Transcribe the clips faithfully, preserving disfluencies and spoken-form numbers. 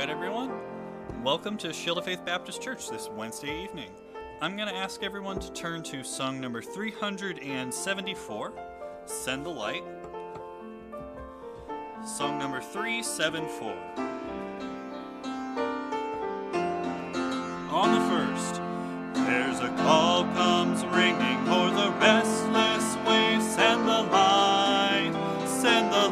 right, everyone. Welcome to Shield of Faith Baptist Church this Wednesday evening. I'm going to ask everyone to turn to song number three hundred seventy-four, Send the Light. Song number three seventy-four. On the first, there's a call comes ringing o'er the restless waves. Send the light, send the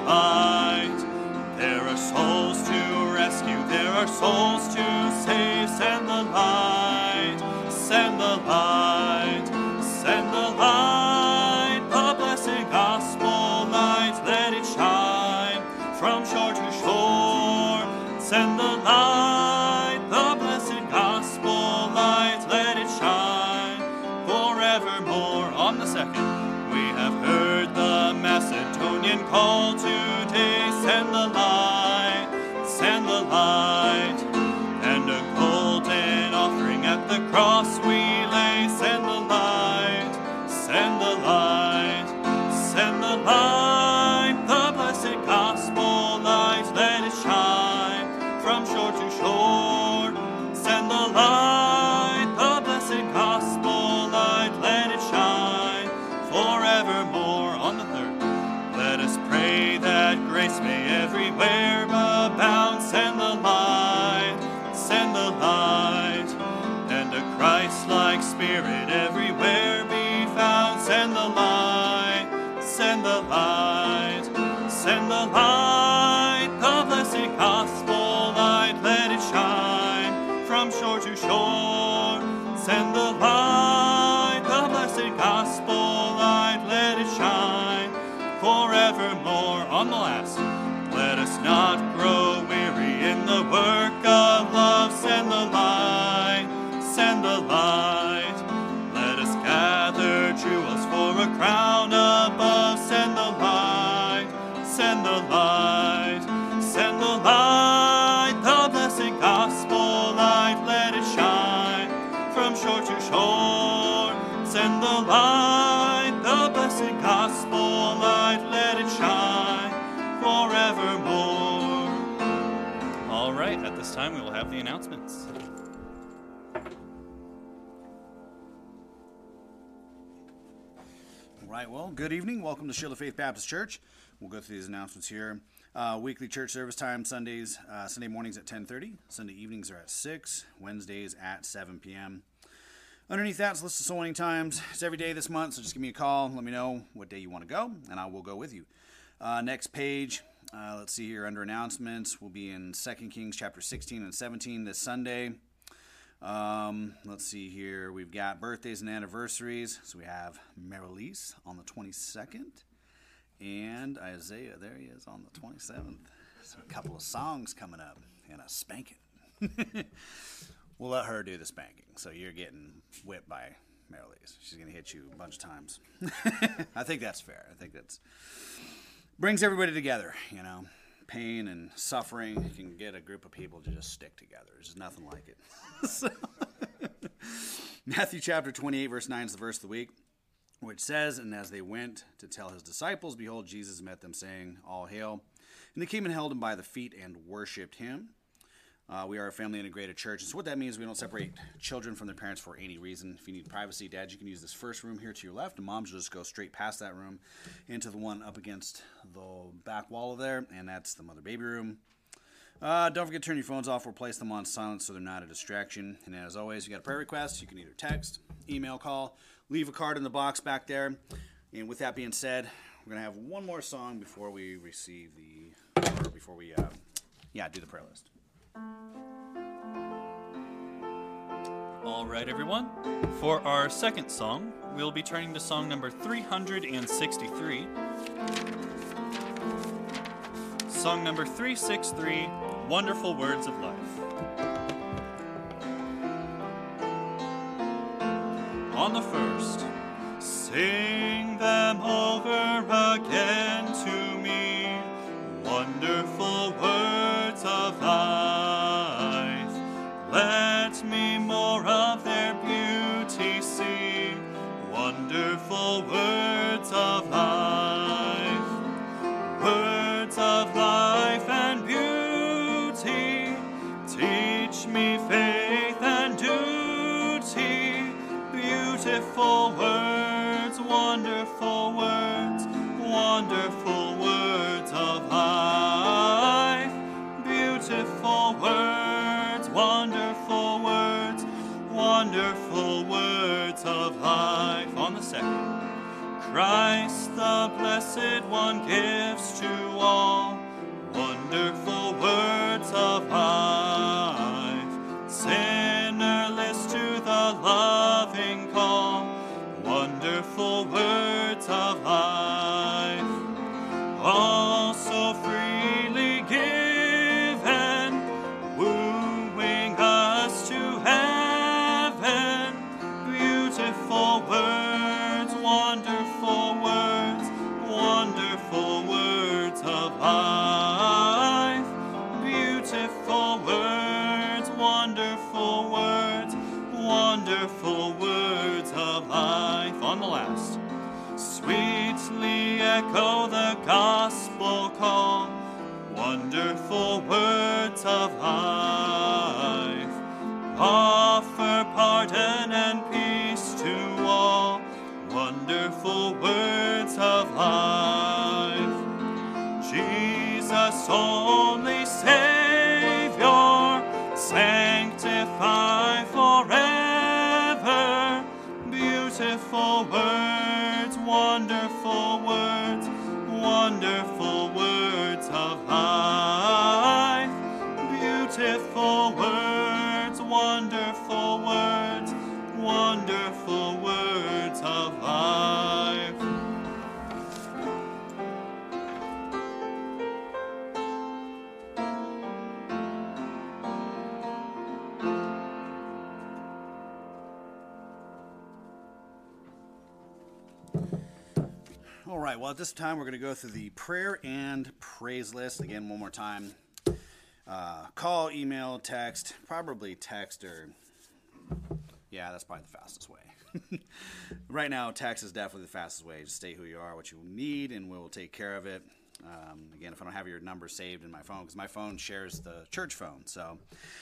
light. There are souls to rescue, there are souls to save. Send the light, send the light, send the light. The blessed gospel light, let it shine from shore to shore. Send the light, the blessed gospel light, let it shine forevermore. On the second, we have heard the Macedonian call today. Send the light, send the light, and a golden offering at the cross we lay. Send the light, send the light, send the light, the blessed gospel light, let it shine from shore to shore. Send the light, the blessed gospel light, let it shine forevermore. On the third, let us pray that grace may everywhere abound. Send the light, send the light, and a Christ-like spirit everywhere be found. Send the light, send the light, send the light, the blessed gospel light, let it shine from shore to shore. Send the light, the blessed gospel light, let it shine forevermore. On the last, let us not grow weary in the work of love. Send the light, send the light, let us gather jewels for a crown above. Send the light, send the light, send the light, the blessed gospel light, let it shine from shore to shore. Send the light, the blessed gospel light, let it shine forevermore. All right, at this time we will have the announcements. All right, well, good evening. Welcome to Shield of Faith Baptist Church. We'll go through these announcements here. Uh, weekly church service time, Sundays, uh, Sunday mornings at ten thirty. Sunday evenings are at six. Wednesdays at seven p.m. Underneath that is a list of soul winning times. It's every day this month, so just give me a call. Let me know what day you want to go, and I will go with you. Uh, next page, uh, let's see here, under announcements, we'll be in Second Kings chapter sixteen and seventeen this Sunday. Um, let's see here, we've got birthdays and anniversaries. So we have Marilise on the twenty-second, and Isaiah, there he is, on the twenty-seventh. So a couple of songs coming up, and a spanking. We'll let her do the spanking, so you're getting whipped by Marilise. She's going to hit you a bunch of times. I think that's fair. I think that's brings everybody together, you know. Pain and suffering can get a group of people to just stick together. There's nothing like it. So, Matthew chapter twenty-eight, verse nine is the verse of the week, which says, "And as they went to tell his disciples, behold, Jesus met them, saying, All hail. And they came and held him by the feet and worshipped him." Uh, we are a family integrated church, and so what that means is we don't separate children from their parents for any reason. If you need privacy, Dad, you can use this first room here to your left, and Moms will just go straight past that room into the one up against the back wall there, and that's the mother-baby room. Uh, don't forget to turn your phones off or place them on silent so they're not a distraction. And as always, if you got a prayer request, you can either text, email, call, leave a card in the box back there. And with that being said, we're going to have one more song before we receive the, or before we, uh, yeah, do the prayer list. All right, everyone. For our second song, we'll be turning to song number three hundred sixty-three. Song number three sixty-three, Wonderful Words of Life. On the first, sing them over again to me, wonderful words of life. Let me more of their beauty see, wonderful words of life. Words of life and beauty, me faith and duty. Beautiful words, wonderful words, wonderful words of life. Beautiful words, wonderful words, wonderful words of life. On the second, Christ the Blessed One gives to all wonderful words of life. Sinner, list to the loving call, wonderful words of life. Also freely given, wooing us to heaven. Beautiful words, wonderful words, wonderful words of life. Beautiful words, wonderful words, wonderful words of life. On the last, sweetly echo the gospel call, wonderful words of life. Offer pardon and peace to all, wonderful words of life. Jesus, only Savior, sanctify forever. Beautiful words, wonderful words, wonderful words of life. Beautiful words, wonderful words, wonderful words of life. All right, well, at this time, we're going to go through the prayer and praise list. Again, one more time. Uh, call, email, text, probably text or, yeah, that's probably the fastest way. Right now, text is definitely the fastest way. Just state who you are, what you need, and we'll take care of it. Um, again, if I don't have your number saved in my phone, because my phone shares the church phone, so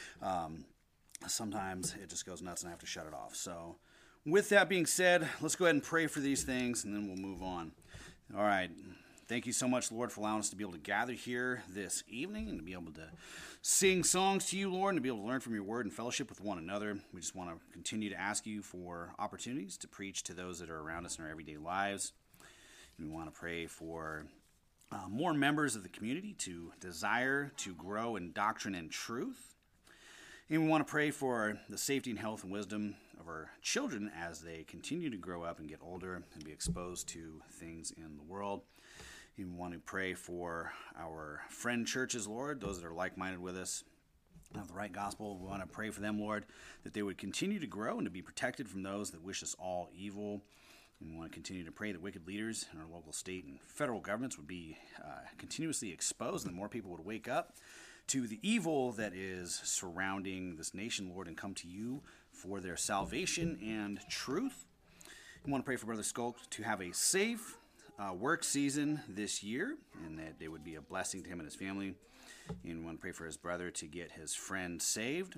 um, sometimes it just goes nuts and I have to shut it off. So with that being said, let's go ahead and pray for these things, and then we'll move on. All right. Thank you so much, Lord, for allowing us to be able to gather here this evening and to be able to sing songs to you, Lord, and to be able to learn from your word and fellowship with one another. We just want to continue to ask you for opportunities to preach to those that are around us in our everyday lives. And we want to pray for uh, more members of the community to desire to grow in doctrine and truth. And we want to pray for the safety and health and wisdom of our children as they continue to grow up and get older and be exposed to things in the world. We want to pray for our friend churches, Lord, those that are like-minded with us, have the right gospel. We want to pray for them, Lord, that they would continue to grow and to be protected from those that wish us all evil. And we want to continue to pray that wicked leaders in our local, state, and federal governments would be uh, continuously exposed, and that more people would wake up to the evil that is surrounding this nation, Lord, and come to you for their salvation and truth. We want to pray for Brother Skulk to have a safe Uh, work season this year, and that it would be a blessing to him and his family. And we want to pray for his brother to get his friend saved.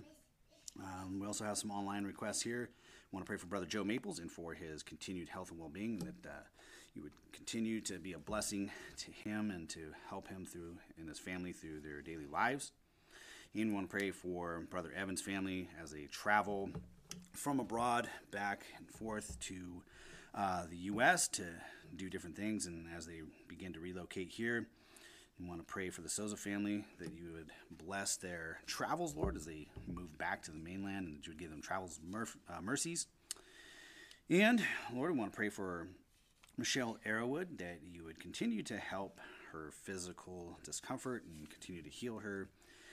Um, we also have some online requests here. We want to pray for Brother Joe Maples and for his continued health and well-being, that uh, you would continue to be a blessing to him and to help him through and his family through their daily lives. And we want to pray for Brother Evan's family as they travel from abroad back and forth to uh, the U S to do different things, and as they begin to relocate here, we want to pray for the Souza family, that you would bless their travels, Lord, as they move back to the mainland, and that you would give them travels mer- uh, mercies. And, Lord, we want to pray for Michelle Arrowwood, that you would continue to help her physical discomfort and continue to heal her.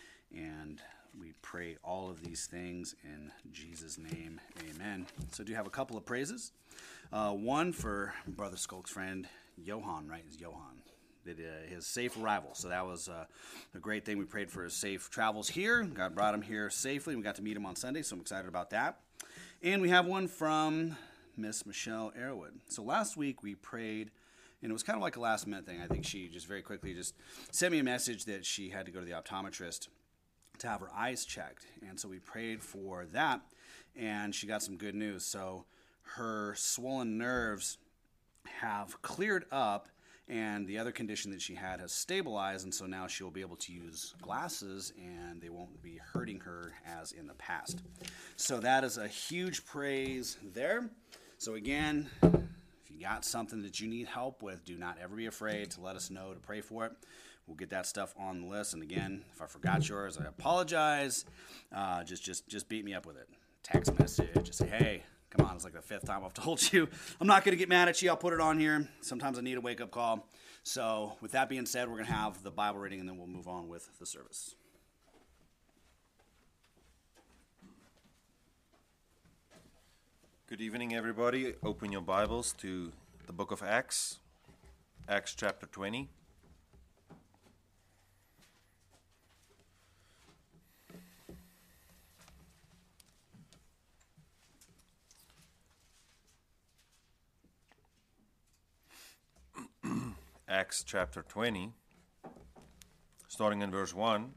And we pray all of these things in Jesus' name, amen. So I do have a couple of praises. Uh, one for Brother Skulk's friend, Johan, right? It's Johan. That, uh, his safe arrival. So that was uh, a great thing. We prayed for his safe travels here. God brought him here safely. We got to meet him on Sunday, so I'm excited about that. And we have one from Miss Michelle Arrowwood. So last week we prayed, and it was kind of like a last minute thing. I think she just very quickly just sent me a message that she had to go to the optometrist to have her eyes checked. And so we prayed for that, and she got some good news. So her swollen nerves have cleared up, and the other condition that she had has stabilized, and so now she'll be able to use glasses, and they won't be hurting her as in the past. So that is a huge praise there. So again, if you got something that you need help with, do not ever be afraid to let us know, to pray for it. We'll get that stuff on the list. And again, if I forgot yours, I apologize. Uh, just, just, just beat me up with it. Text message. Just say, hey, come on. It's like the fifth time I've told you. I'm not going to get mad at you. I'll put it on here. Sometimes I need a wake-up call. So with that being said, we're going to have the Bible reading, and then we'll move on with the service. Good evening, everybody. Open your Bibles to the book of Acts, Acts chapter twenty. Acts chapter twenty, starting in verse one.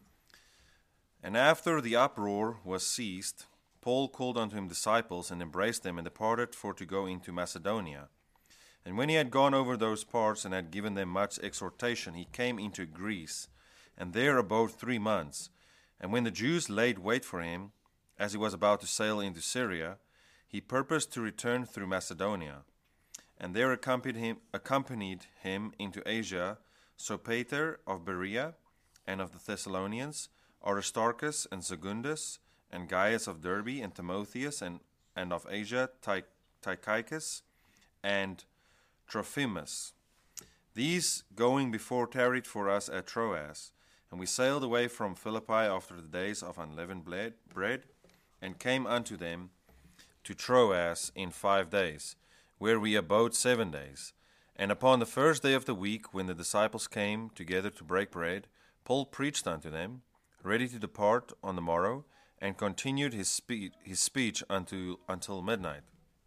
And after the uproar was ceased, Paul called unto him disciples, and embraced them, and departed for to go into Macedonia. And when he had gone over those parts, and had given them much exhortation, he came into Greece, and there abode three months. And when the Jews laid wait for him, as he was about to sail into Syria, he purposed to return through Macedonia. And there accompanied him, accompanied him into Asia Sopater of Berea, and of the Thessalonians, Aristarchus and Secundus, and Gaius of Derbe, and Timotheus, and, and of Asia Ty- Tychicus, and Trophimus. These going before tarried for us at Troas, and we sailed away from Philippi after the days of unleavened bread, and came unto them to Troas in five days, where we abode seven days. And upon the first day of the week, when the disciples came together to break bread, Paul preached unto them, ready to depart on the morrow, and continued his speech, his speech unto, until midnight.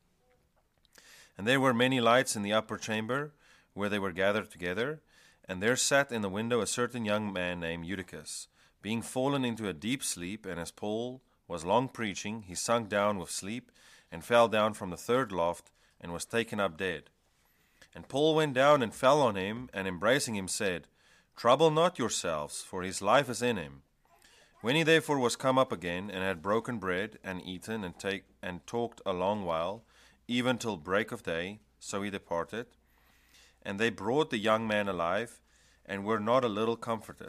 And there were many lights in the upper chamber, where they were gathered together, and there sat in the window a certain young man named Eutychus, being fallen into a deep sleep, and as Paul was long preaching, he sunk down with sleep, and fell down from the third loft, and was taken up dead. And Paul went down and fell on him, and embracing him said, Trouble not yourselves, for his life is in him. When he therefore was come up again, and had broken bread, and eaten, and take and talked a long while, even till break of day, so he departed. And they brought the young man alive, and were not a little comforted.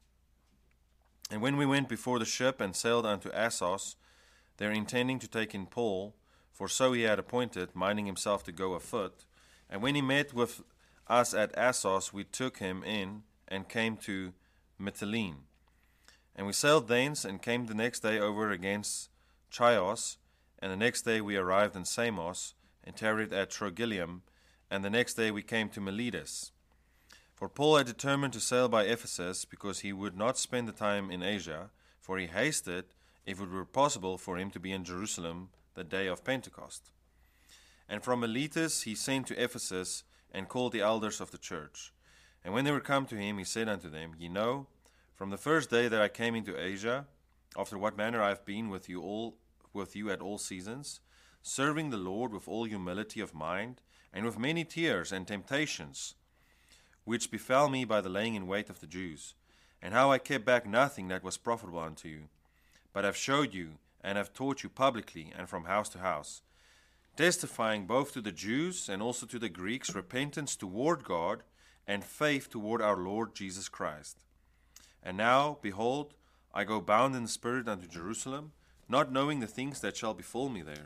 And when we went before the ship, and sailed unto Assos, there intending to take in Paul, for so he had appointed, minding himself to go afoot. And when he met with us at Assos, we took him in, and came to Mytilene. And we sailed thence, and came the next day over against Chios, and the next day we arrived in Samos, and tarried at Trogyllium, and the next day we came to Miletus. For Paul had determined to sail by Ephesus, because he would not spend the time in Asia, for he hasted, if it were possible for him to be in Jerusalem the day of Pentecost. And from Miletus he sent to Ephesus, and called the elders of the church. And when they were come to him, he said unto them, Ye know, from the first day that I came into Asia, after what manner I have been with you all, with you at all seasons, serving the Lord with all humility of mind, and with many tears and temptations, which befell me by the laying in wait of the Jews, and how I kept back nothing that was profitable unto you, but have showed you, and have taught you publicly, and from house to house, testifying both to the Jews and also to the Greeks repentance toward God, and faith toward our Lord Jesus Christ. And now, behold, I go bound in the Spirit unto Jerusalem, not knowing the things that shall befall me there,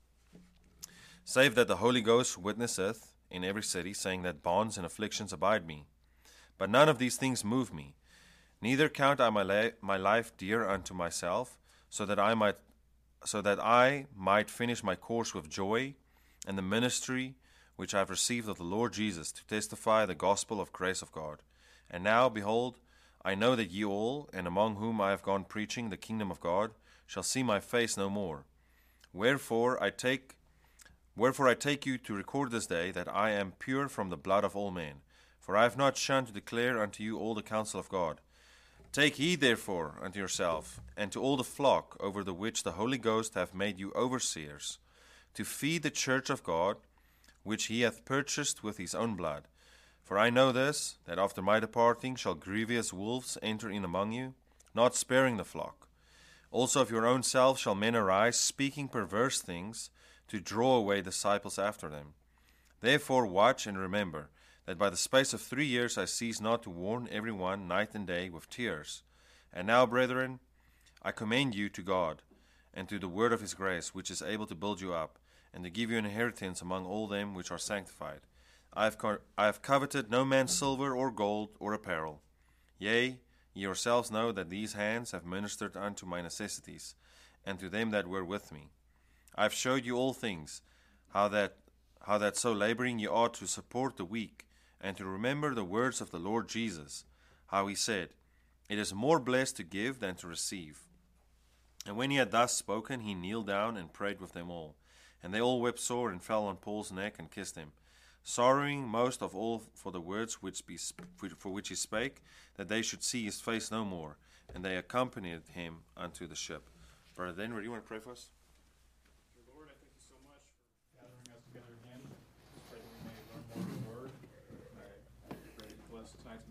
save that the Holy Ghost witnesseth in every city, saying that bonds and afflictions abide me. But none of these things move me, neither count I my, la- my life dear unto myself, so that I might so that I might finish my course with joy, and the ministry which I have received of the Lord Jesus, to testify the gospel of grace of God. And now, behold, I know that ye all, and among whom I have gone preaching the kingdom of God, shall see my face no more. Wherefore I take wherefore I take you to record this day that I am pure from the blood of all men. For I have not shunned to declare unto you all the counsel of God. Take heed, therefore, unto yourself, and to all the flock over the which the Holy Ghost hath made you overseers, to feed the church of God, which he hath purchased with his own blood. For I know this, that after my departing shall grievous wolves enter in among you, not sparing the flock. Also of your own self shall men arise, speaking perverse things, to draw away disciples after them. Therefore watch and remember, that by the space of three years I cease not to warn every one night and day with tears. And now, brethren, I commend you to God, and to the word of his grace, which is able to build you up, and to give you an inheritance among all them which are sanctified. I have, co- I have coveted no man's silver or gold or apparel. Yea, ye yourselves know that these hands have ministered unto my necessities, and to them that were with me. I have showed you all things, how that how that so laboring ye ought to support the weak, and to remember the words of the Lord Jesus, how he said, It is more blessed to give than to receive. And when he had thus spoken, he kneeled down and prayed with them all. And they all wept sore and fell on Paul's neck and kissed him, sorrowing most of all for the words which be, for which he spake, that they should see his face no more. And they accompanied him unto the ship. Brother Denver, do you want to pray for us? Lord, I thank you so much for gathering us together again. Just pray that we may learn more of your word. I pray that you bless tonight's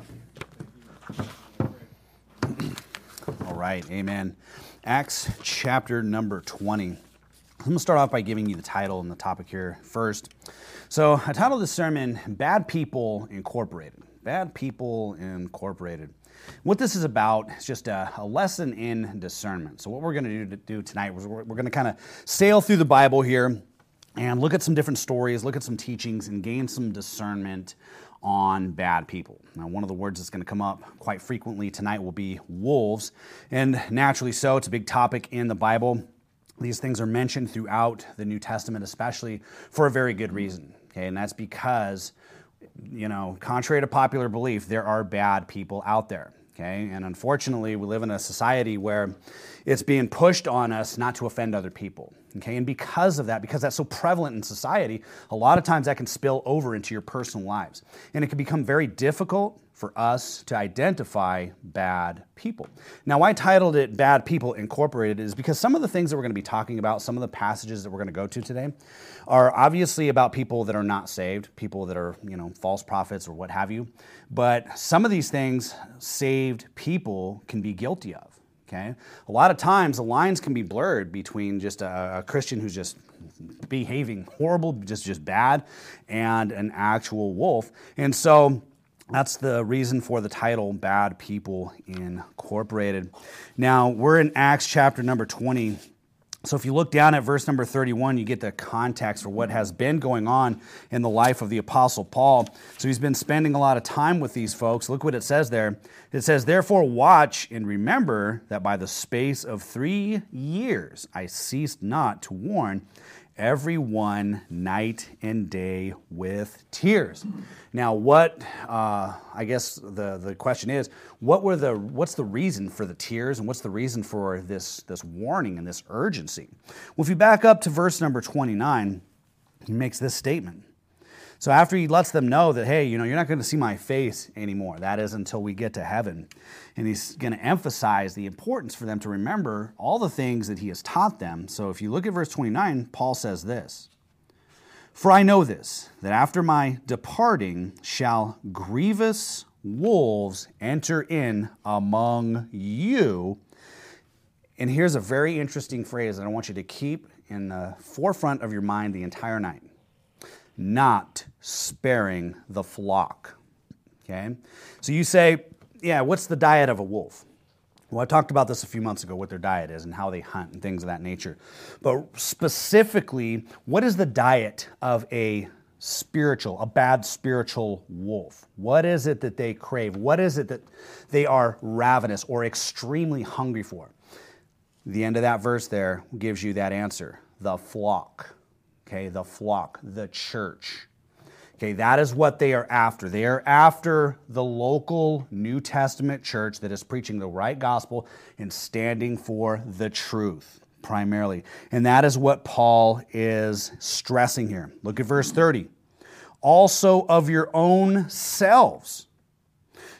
message. Thank you. All right, amen. Acts chapter number twenty. I'm going to start off by giving you the title and the topic here first. So I titled this sermon, Bad People Incorporated. Bad People Incorporated. What this is about is just a, a lesson in discernment. So what we're going to do, do tonight is we're, we're going to kind of sail through the Bible here and look at some different stories, look at some teachings, and gain some discernment on bad people. Now, one of the words that's going to come up quite frequently tonight will be wolves, and naturally so. It's a big topic in the Bible. These things are mentioned throughout the New Testament, especially for a very good reason, okay? And that's because, you know, contrary to popular belief, there are bad people out there, okay? And unfortunately, we live in a society where it's being pushed on us not to offend other people, okay? And because of that, because that's so prevalent in society, a lot of times that can spill over into your personal lives. And it can become very difficult for us to identify bad people. Now, why I titled it Bad People Incorporated is because some of the things that we're going to be talking about, some of the passages that we're going to go to today, are obviously about people that are not saved, people that are, you know, false prophets or what have you. But some of these things saved people can be guilty of. Okay? A lot of times the lines can be blurred between just a, a Christian who's just behaving horrible, just, just bad, and an actual wolf. And so that's the reason for the title, Bad People Incorporated. Now, we're in Acts chapter number twenty. So if you look down at verse number thirty-one, you get the context for what has been going on in the life of the Apostle Paul. So he's been spending a lot of time with these folks. Look what it says there. It says, Therefore watch and remember that by the space of three years I ceased not to warn everyone night and day with tears. Now, what, uh, I guess the, the question is, what were the, what's the reason for the tears and what's the reason for this, this warning and this urgency? Well, if you back up to verse number twenty-nine, he makes this statement. So after he lets them know that, hey, you know, you're not going to see my face anymore. That is until we get to heaven. And he's going to emphasize the importance for them to remember all the things that he has taught them. So if you look at verse twenty-nine, Paul says this, For I know this, that after my departing shall grievous wolves enter in among you. And here's a very interesting phrase that I want you to keep in the forefront of your mind the entire night. Not sparing the flock. Okay? So you say, yeah, what's the diet of a wolf? Well, I talked about this a few months ago, what their diet is and how they hunt and things of that nature. But specifically, what is the diet of a spiritual, a bad spiritual wolf? What is it that they crave? What is it that they are ravenous or extremely hungry for? The end of that verse there gives you that answer. The flock. Okay, the flock, the church. Okay, that is what they are after. They are after the local New Testament church that is preaching the right gospel and standing for the truth, primarily. And that is what Paul is stressing here. Look at verse thirty. Also of your own selves.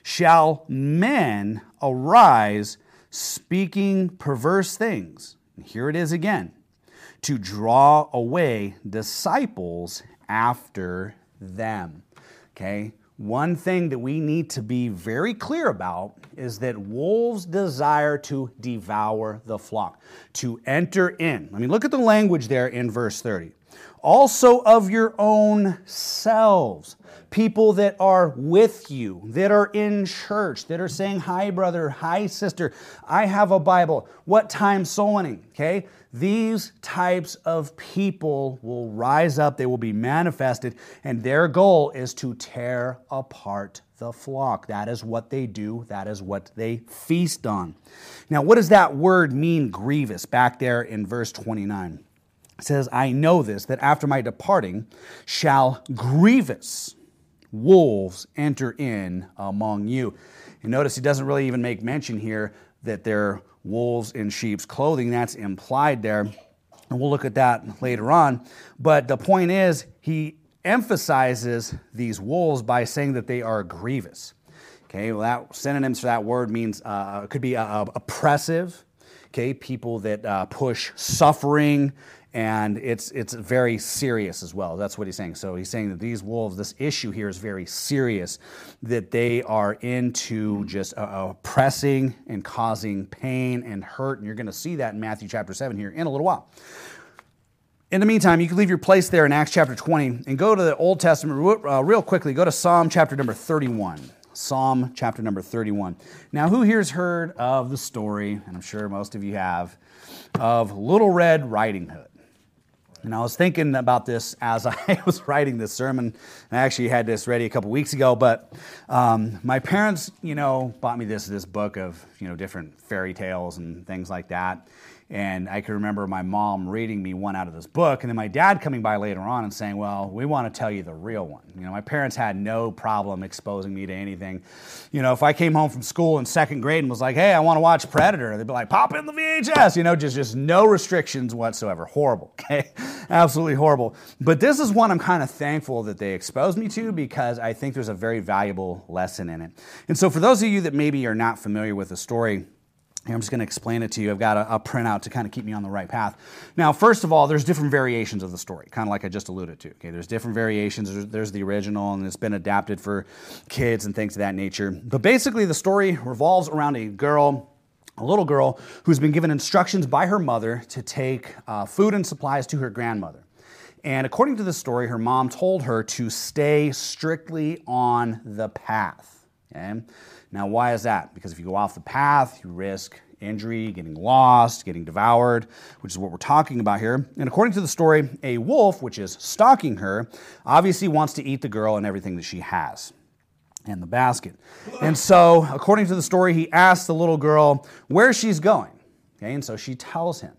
shall men arise speaking perverse things. And here it is again. To draw away disciples after them. Okay? One thing that we need to be very clear about is that wolves desire to devour the flock, to enter in. I mean, look at the language there in verse thirty. Also of your own selves. People that are with you, that are in church, that are saying, hi, brother, hi, sister, I have a Bible. What time soul winning? Okay? These types of people will rise up, they will be manifested, and their goal is to tear apart the flock. That is what they do. That is what they feast on. Now, what does that word mean, grievous, back there in verse twenty-nine? It says, I know this, that after my departing shall grievous wolves enter in among you. And notice he doesn't really even make mention here that they're wolves in sheep's clothing. That's implied there. And we'll look at that later on. But the point is, he emphasizes these wolves by saying that they are grievous. Okay, well, that synonyms for that word means, uh, it could be uh, oppressive. Okay, people that uh, push suffering, and it's it's very serious as well. That's what he's saying. So he's saying that these wolves, this issue here is very serious, that they are into just uh, oppressing and causing pain and hurt. And you're going to see that in Matthew chapter seven here in a little while. In the meantime, you can leave your place there in Acts chapter twenty and go to the Old Testament uh, real quickly. Go to Psalm chapter number thirty-one. Psalm chapter number thirty-one. Now, who here's heard of the story, and I'm sure most of you have, of Little Red Riding Hood? And I was thinking about this as I was writing this sermon. I actually had this ready a couple weeks ago, but um, my parents, you know, bought me this this book of, you know, different fairy tales and things like that. And I can remember my mom reading me one out of this book, and then my dad coming by later on and saying, well, we want to tell you the real one. You know, my parents had no problem exposing me to anything. You know, if I came home from school in second grade and was like, hey, I want to watch Predator, they'd be like, pop in the V H S, you know, just, just no restrictions whatsoever. Horrible, okay? Absolutely horrible. But this is one I'm kind of thankful that they exposed me to, because I think there's a very valuable lesson in it. And so for those of you that maybe are not familiar with the story, I'm just going to explain it to you. I've got a, a printout to kind of keep me on the right path. Now, first of all, there's different variations of the story, kind of like I just alluded to. Okay, there's different variations. There's, there's the original, and it's been adapted for kids and things of that nature. But basically, the story revolves around a girl, a little girl, who's been given instructions by her mother to take uh, food and supplies to her grandmother. And according to the story, her mom told her to stay strictly on the path. Okay? Now, why is that? Because if you go off the path, you risk injury, getting lost, getting devoured, which is what we're talking about here. And according to the story, a wolf, which is stalking her, obviously wants to eat the girl and everything that she has in the basket. And so, according to the story, he asks the little girl where she's going. Okay, and so she tells him.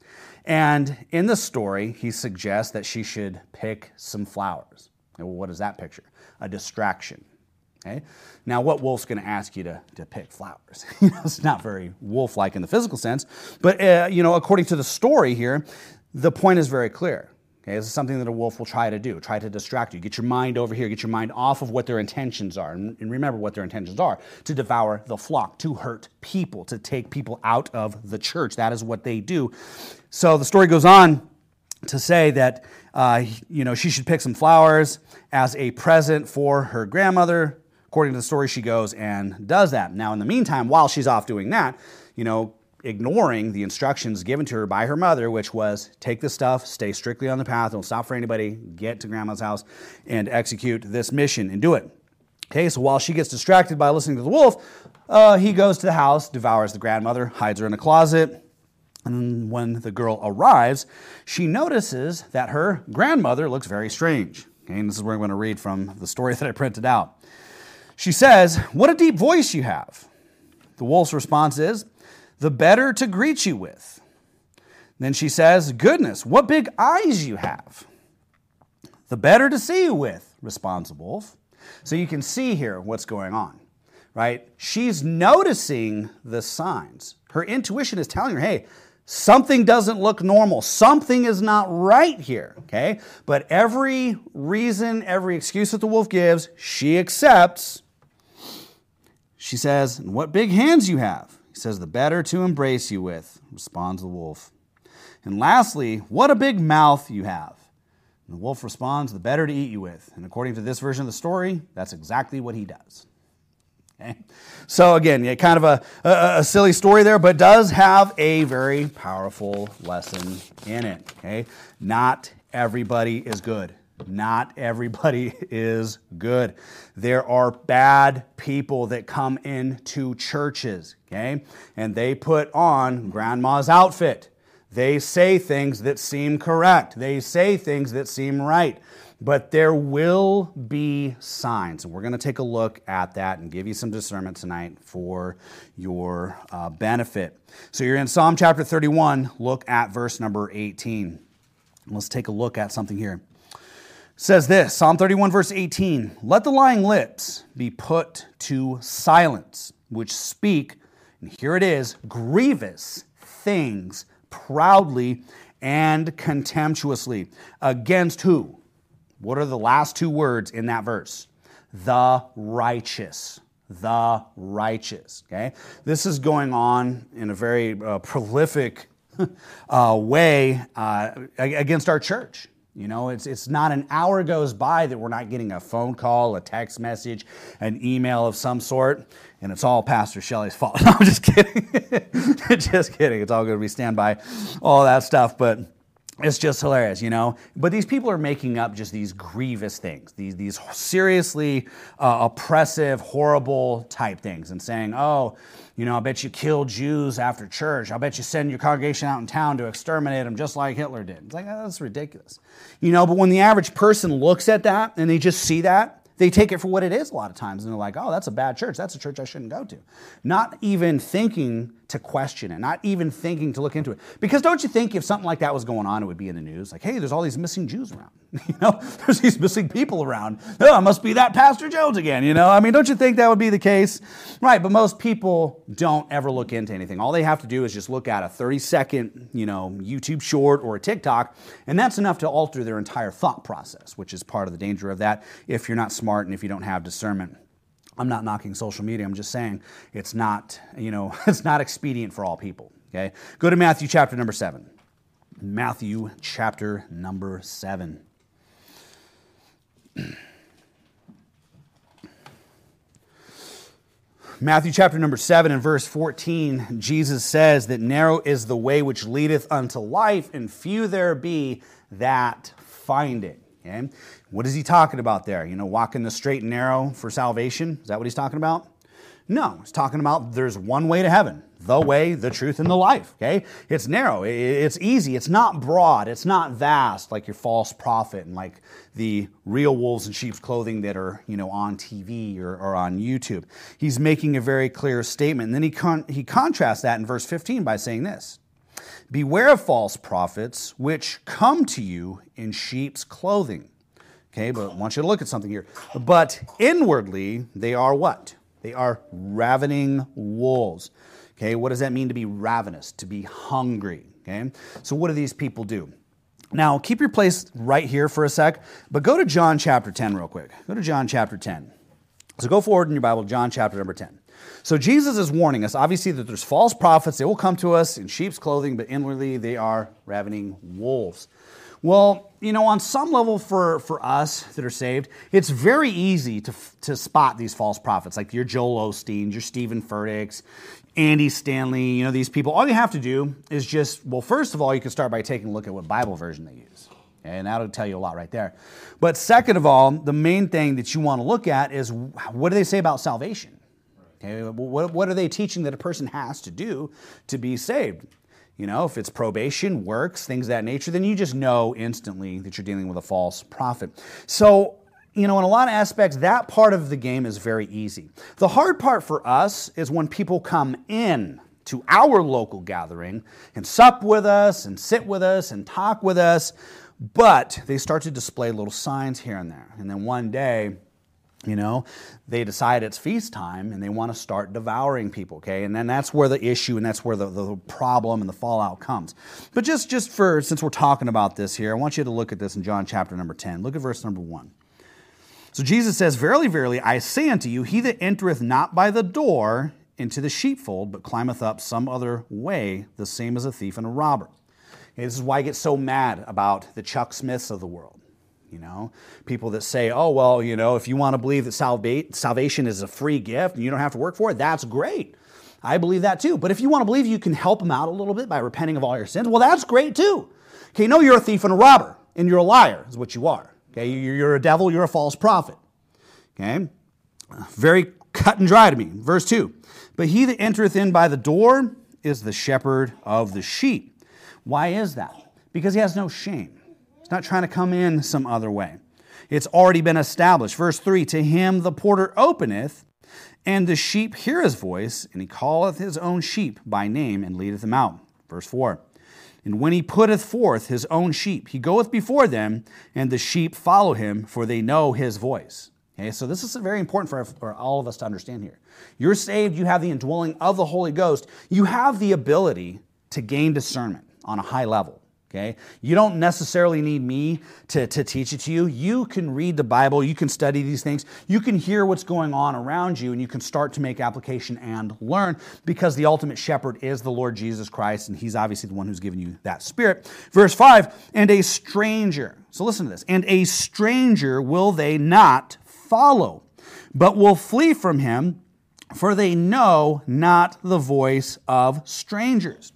And in the story, he suggests that she should pick some flowers. Well, what is that picture? A distraction. Okay? Now, what wolf's going to ask you to, to pick flowers? It's not very wolf-like in the physical sense, but uh, you know, according to the story here, the point is very clear. Okay, this is something that a wolf will try to do, try to distract you, get your mind over here, get your mind off of what their intentions are, and, and remember what their intentions are: to devour the flock, to hurt people, to take people out of the church. That is what they do. So the story goes on to say that uh, you know, she should pick some flowers as a present for her grandmother. According to the story, she goes and does that. Now, in the meantime, while she's off doing that, you know, ignoring the instructions given to her by her mother, which was take this stuff, stay strictly on the path, don't stop for anybody, get to grandma's house and execute this mission and do it. Okay, so while she gets distracted by listening to the wolf, uh, he goes to the house, devours the grandmother, hides her in a closet. And when the girl arrives, she notices that her grandmother looks very strange. Okay, and this is where I'm going to read from the story that I printed out. She says, "What a deep voice you have." The wolf's response is, "The better to greet you with." Then she says, "Goodness, what big eyes you have." "The better to see you with," responds the wolf. So you can see here what's going on, right? She's noticing the signs. Her intuition is telling her, hey, something doesn't look normal. Something is not right here, okay? But every reason, every excuse that the wolf gives, she accepts. She says, and what big hands you have. He says, the better to embrace you with, responds the wolf. And lastly, what a big mouth you have. And the wolf responds, the better to eat you with. And according to this version of the story, that's exactly what he does. Okay? So again, yeah, kind of a, a, a silly story there, but does have a very powerful lesson in it. Okay? Not everybody is good. Not everybody is good. There are bad people that come into churches, okay? And they put on grandma's outfit. They say things that seem correct. They say things that seem right. But there will be signs. And we're going to take a look at that and give you some discernment tonight for your uh, benefit. So you're in Psalm chapter thirty-one. Look at verse number eighteen. Let's take a look at something here. It says this, Psalm thirty-one, verse eighteen, let the lying lips be put to silence, which speak, and here it is, grievous things proudly and contemptuously. Against who? What are the last two words in that verse? The righteous. The righteous. Okay? This is going on in a very uh, prolific uh, way uh, against our church. You know, it's it's not an hour goes by that we're not getting a phone call, a text message, an email of some sort, and it's all Pastor Shelley's fault. No, I'm just kidding. Just kidding. It's all going to be standby, all that stuff, but it's just hilarious, you know. But these people are making up just these grievous things, these these seriously uh, oppressive, horrible type things, and saying, oh, you know, I bet you kill Jews after church. I bet you send your congregation out in town to exterminate them just like Hitler did. It's like, oh, that's ridiculous. You know, but when the average person looks at that and they just see that, they take it for what it is a lot of times. And they're like, oh, that's a bad church. That's a church I shouldn't go to. Not even thinking to question it. Not even thinking to look into it. Because don't you think if something like that was going on, it would be in the news? Like, hey, there's all these missing Jews around. You know, there's these missing people around. Oh, it must be that Pastor Jones again. You know, I mean, don't you think that would be the case? Right, but most people don't ever look into anything. All they have to do is just look at a thirty second, you know, YouTube short or a TikTok, and that's enough to alter their entire thought process, which is part of the danger of that if you're not smart and if you don't have discernment. I'm not knocking social media. I'm just saying it's not, you know, it's not expedient for all people. Okay, go to Matthew chapter number seven. Matthew chapter number seven. Matthew chapter number seven and verse fourteen, Jesus says that narrow is the way which leadeth unto life, and few there be that find it. Okay? What is he talking about there? You know, walking the straight and narrow for salvation? Is that what he's talking about? No, he's talking about there's one way to heaven. The way, the truth, and the life. Okay? It's narrow. It's easy. It's not broad. It's not vast like your false prophet and like the real wolves in sheep's clothing that are, you know, on T V or, or on YouTube. He's making a very clear statement. And then he con- he contrasts that in verse fifteen by saying this. Beware of false prophets which come to you in sheep's clothing. Okay, but I want you to look at something here. But inwardly, they are what? They are ravening wolves. Okay, what does that mean to be ravenous? To be hungry. Okay, so what do these people do? Now, keep your place right here for a sec, but go to John chapter ten real quick. Go to John chapter ten. So go forward in your Bible, John chapter number ten. So Jesus is warning us, obviously, that there's false prophets. They will come to us in sheep's clothing, but inwardly they are ravening wolves. Well, you know, on some level for, for us that are saved, it's very easy to to spot these false prophets, like your Joel Osteen, your Stephen Furticks, Andy Stanley, you know, these people. All you have to do is just, well, first of all, you can start by taking a look at what Bible version they use. And that'll tell you a lot right there. But second of all, the main thing that you want to look at is what do they say about salvation? Okay, what, what are they teaching that a person has to do to be saved? You know, if it's probation, works, things of that nature, then you just know instantly that you're dealing with a false prophet. So, you know, in a lot of aspects, that part of the game is very easy. The hard part for us is when people come in to our local gathering and sup with us and sit with us and talk with us, but they start to display little signs here and there. And then one day, you know, they decide it's feast time and they want to start devouring people, okay? And then that's where the issue and that's where the, the problem and the fallout comes. But just, just for, since we're talking about this here, I want you to look at this in John chapter number ten. Look at verse number one. So Jesus says, verily, verily, I say unto you, he that entereth not by the door into the sheepfold, but climbeth up some other way, the same as a thief and a robber. Okay, this is why I get so mad about the Chuck Smiths of the world. You know, people that say, oh, well, you know, if you want to believe that salva- salvation is a free gift and you don't have to work for it, that's great. I believe that too. But if you want to believe you can help them out a little bit by repenting of all your sins, well, that's great too. Okay, no, you're a thief and a robber, and you're a liar is what you are. Okay, you're a devil, you're a false prophet. Okay, very cut and dry to me. Verse two, but he that entereth in by the door is the shepherd of the sheep. Why is that? Because he has no shame. He's not trying to come in some other way. It's already been established. Verse three, to him the porter openeth, and the sheep hear his voice, and he calleth his own sheep by name, and leadeth them out. Verse four, and when he putteth forth his own sheep, he goeth before them, and the sheep follow him, for they know his voice. Okay, so this is very important for, for all of us to understand here. You're saved, you have the indwelling of the Holy Ghost. You have the ability to gain discernment on a high level. Okay? You don't necessarily need me to, to teach it to you. You can read the Bible, you can study these things, you can hear what's going on around you, and you can start to make application and learn, because the ultimate shepherd is the Lord Jesus Christ, and he's obviously the one who's given you that spirit. Verse five, and a stranger, so listen to this, and a stranger will they not follow, but will flee from him, for they know not the voice of strangers.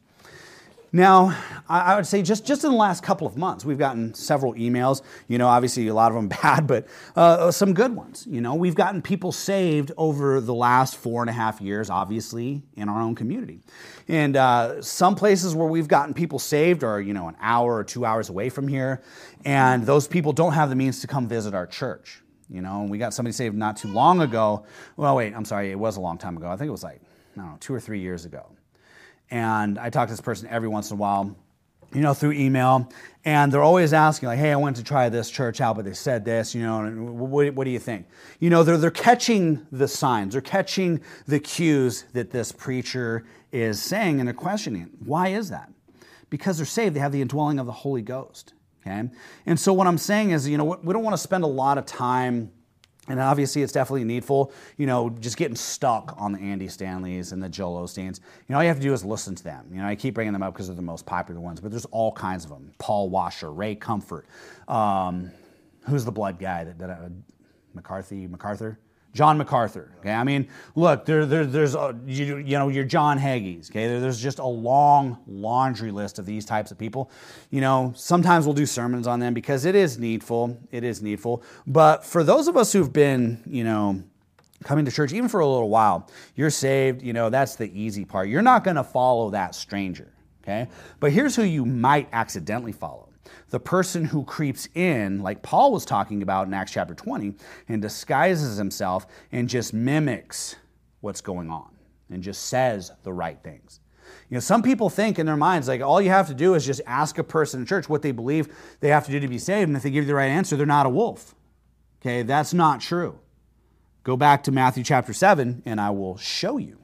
Now, I would say just, just in the last couple of months, we've gotten several emails, you know, obviously a lot of them bad, but uh, some good ones. You know, we've gotten people saved over the last four and a half years, obviously, in our own community. And uh, some places where we've gotten people saved are, you know, an hour or two hours away from here, and those people don't have the means to come visit our church. You know, and we got somebody saved not too long ago. Well, wait, I'm sorry, it was a long time ago. I think it was like, I don't know, two or three years ago. And I talk to this person every once in a while, you know, through email, and they're always asking, like, hey, I went to try this church out, but they said this, you know, and what, what do you think? You know, they're, they're catching the signs, they're catching the cues that this preacher is saying, and they're questioning, why is that? Because they're saved, they have the indwelling of the Holy Ghost, okay? And so what I'm saying is, you know, we don't want to spend a lot of time, and obviously it's definitely needful, you know, just getting stuck on the Andy Stanleys and the Joel Osteens. You know, all you have to do is listen to them. You know, I keep bringing them up because they're the most popular ones, but there's all kinds of them. Paul Washer, Ray Comfort, um, who's the blood guy? that, that uh, McCarthy, MacArthur? John MacArthur. Okay, I mean, look, there, there, there's, a, you, you know, your John Hagees. Okay, there, there's just a long laundry list of these types of people. You know, sometimes we'll do sermons on them because it is needful. It is needful. But for those of us who've been, you know, coming to church even for a little while, you're saved. You know, that's the easy part. You're not going to follow that stranger. Okay, but here's who you might accidentally follow. The person who creeps in, like Paul was talking about in Acts chapter twenty, and disguises himself and just mimics what's going on and just says the right things. You know, some people think in their minds, like, all you have to do is just ask a person in church what they believe they have to do to be saved, and if they give you the right answer, they're not a wolf. Okay, that's not true. Go back to Matthew chapter seven, and I will show you.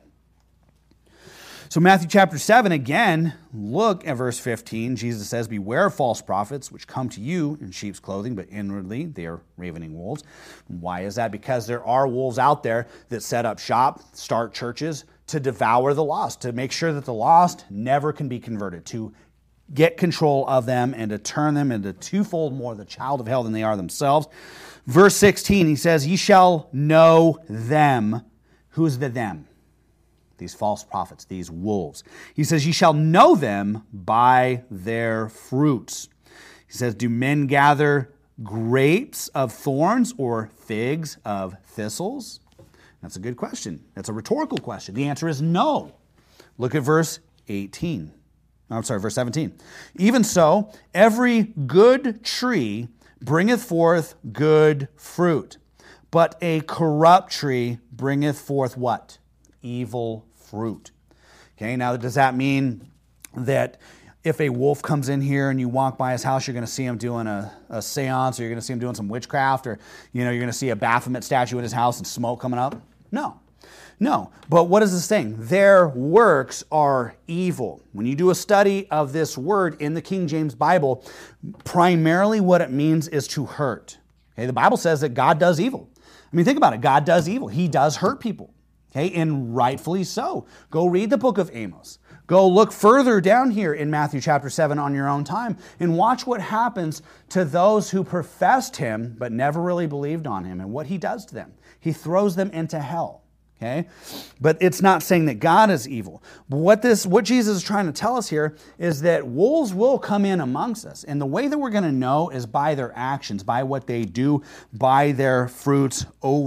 So Matthew chapter seven, again, look at verse fifteen. Jesus says, beware of false prophets, which come to you in sheep's clothing, but inwardly they are ravening wolves. Why is that? Because there are wolves out there that set up shop, start churches, to devour the lost, to make sure that the lost never can be converted, to get control of them and to turn them into twofold more the child of hell than they are themselves. Verse sixteen, he says, ye shall know them. Who's the them? These false prophets, these wolves. He says, ye shall know them by their fruits. He says, do men gather grapes of thorns or figs of thistles? That's a good question. That's a rhetorical question. The answer is no. Look at verse eighteen. I'm sorry, verse seventeen. Even so, every good tree bringeth forth good fruit, but a corrupt tree bringeth forth what? Evil fruit. Okay, now does that mean that if a wolf comes in here and you walk by his house, you're going to see him doing a, a seance, or you're going to see him doing some witchcraft, or you know, you're going to see a Baphomet statue in his house and smoke coming up? No. No. But what is this thing? Their works are evil. When you do a study of this word in the King James Bible, primarily what it means is to hurt. Okay, the Bible says that God does evil. I mean, think about it. God does evil. He does hurt people. Okay, and rightfully so. Go read the book of Amos. Go look further down here in Matthew chapter seven on your own time and watch what happens to those who professed him but never really believed on him and what he does to them. He throws them into hell. Okay? But it's not saying that God is evil. But what this, what Jesus is trying to tell us here is that wolves will come in amongst us. And the way that we're going to know is by their actions, by what they do, by their fruits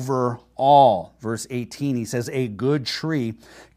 overall. Verse eighteen, he says, a good tree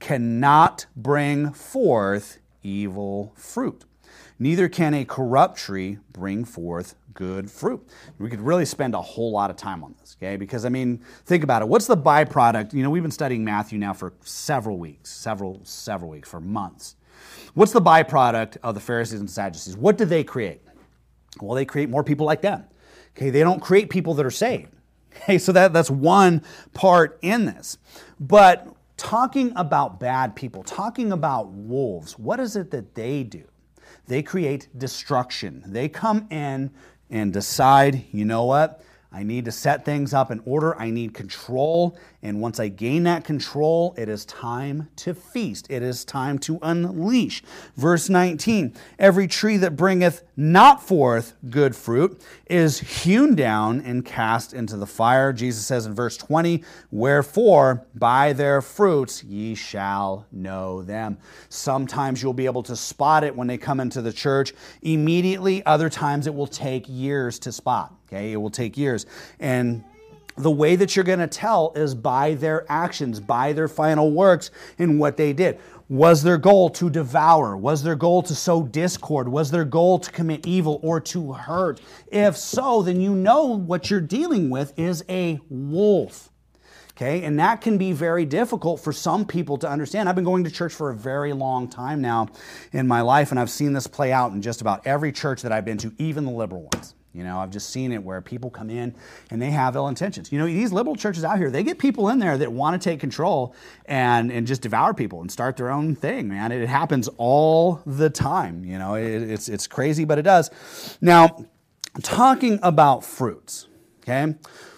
cannot bring forth evil fruit. Neither can a corrupt tree bring forth good fruit. We could really spend a whole lot of time on this, okay? Because, I mean, think about it. What's the byproduct? You know, we've been studying Matthew now for several weeks, several, several weeks, for months. What's the byproduct of the Pharisees and Sadducees? What do they create? Well, they create more people like them. Okay, they don't create people that are saved. Okay, so that, that's one part in this. But talking about bad people, talking about wolves, what is it that they do? They create destruction. They come in and decide, you know what? I need to set things up in order. I need control. And once I gain that control, it is time to feast. It is time to unleash. Verse nineteen, every tree that bringeth not forth good fruit is hewn down and cast into the fire. Jesus says in verse twenty, wherefore by their fruits ye shall know them. Sometimes you'll be able to spot it when they come into the church immediately. Other times it will take years to spot. Okay, it will take years. And the way that you're going to tell is by their actions, by their final works and what they did. Was their goal to devour? Was their goal to sow discord? Was their goal to commit evil or to hurt? If so, then you know what you're dealing with is a wolf. Okay, and that can be very difficult for some people to understand. I've been going to church for a very long time now in my life, and I've seen this play out in just about every church that I've been to, even the liberal ones. You know, I've just seen it where people come in and they have ill intentions. You know, these liberal churches out here, they get people in there that want to take control and, and just devour people and start their own thing, man. It happens all the time. You know, it, it's, it's crazy, but it does. Now, talking about fruits, okay?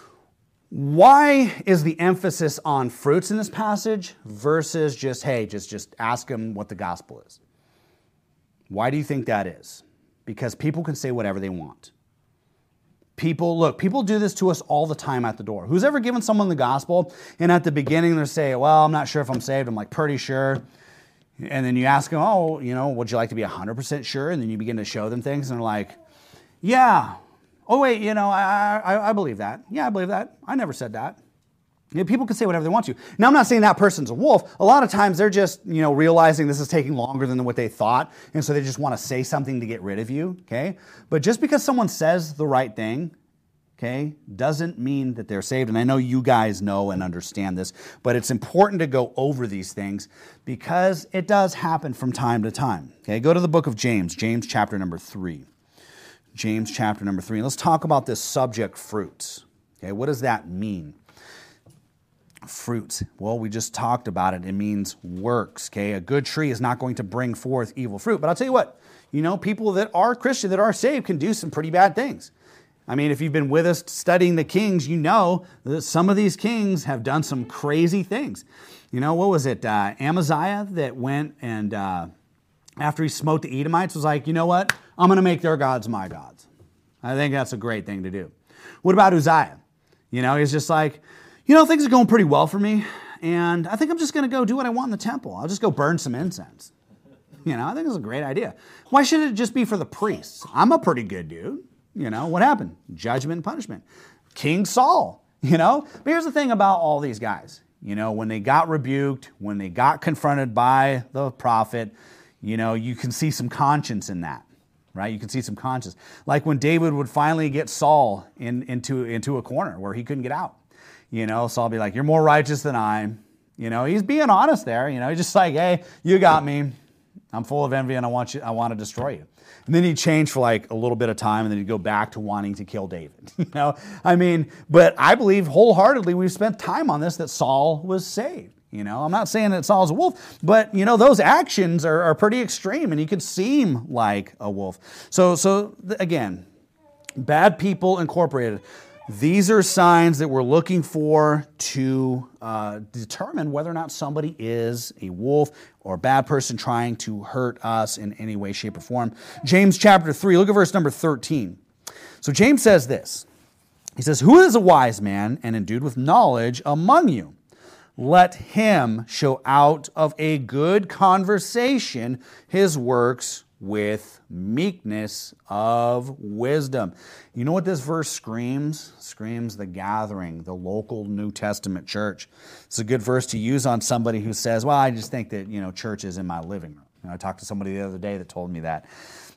Why is the emphasis on fruits in this passage versus just, hey, just, just ask them what the gospel is? Why do you think that is? Because people can say whatever they want. People, look, people do this to us all the time at the door. Who's ever given someone the gospel and at the beginning they say, well, I'm not sure if I'm saved. I'm like, pretty sure. And then you ask them, oh, you know, would you like to be one hundred percent sure? And then you begin to show them things and they're like, yeah. Oh, wait, you know, I, I, I believe that. Yeah, I believe that. I never said that. You know, people can say whatever they want to. Now, I'm not saying that person's a wolf. A lot of times they're just, you know, realizing this is taking longer than what they thought, and so they just want to say something to get rid of you, okay? But just because someone says the right thing, okay, doesn't mean that they're saved. And I know you guys know and understand this, but it's important to go over these things because it does happen from time to time, okay? Go to the book of James, James chapter number three. James chapter number three. Let's talk about this subject, fruits, okay? What does that mean? Fruits. Well, we just talked about it. It means works, okay? A good tree is not going to bring forth evil fruit. But I'll tell you what, you know, people that are Christian, that are saved, can do some pretty bad things. I mean, if you've been with us studying the kings, you know that some of these kings have done some crazy things. You know, what was it? Uh, Amaziah that went and uh, after he smote the Edomites was like, you know what? I'm going to make their gods my gods. I think that's a great thing to do. What about Uzziah? You know, he's just like, you know, things are going pretty well for me, and I think I'm just going to go do what I want in the temple. I'll just go burn some incense. You know, I think it's a great idea. Why should it just be for the priests? I'm a pretty good dude. You know, what happened? Judgment and punishment. King Saul, you know? But here's the thing about all these guys. You know, when they got rebuked, when they got confronted by the prophet, you know, you can see some conscience in that, right? You can see some conscience. Like when David would finally get Saul in, into, into a corner where he couldn't get out. You know, Saul be like, you're more righteous than I. You know, he's being honest there. You know, he's just like, hey, you got me. I'm full of envy and I want you. I want to destroy you. And then he'd change for like a little bit of time and then he'd go back to wanting to kill David. You know, I mean, but I believe wholeheartedly we've spent time on this that Saul was saved. You know, I'm not saying that Saul's a wolf, but, you know, those actions are, are pretty extreme and he could seem like a wolf. So, so again, bad people incorporated. These are signs that we're looking for to uh, determine whether or not somebody is a wolf or a bad person trying to hurt us in any way, shape, or form. James chapter three, look at verse number thirteen. So James says this. He says, "Who is a wise man and endued with knowledge among you? Let him show out of a good conversation his works with meekness of wisdom." You know what this verse screams? Screams the gathering, the local New Testament church. It's a good verse to use on somebody who says, well, I just think that, you know, church is in my living room. You know, I talked to somebody the other day that told me that.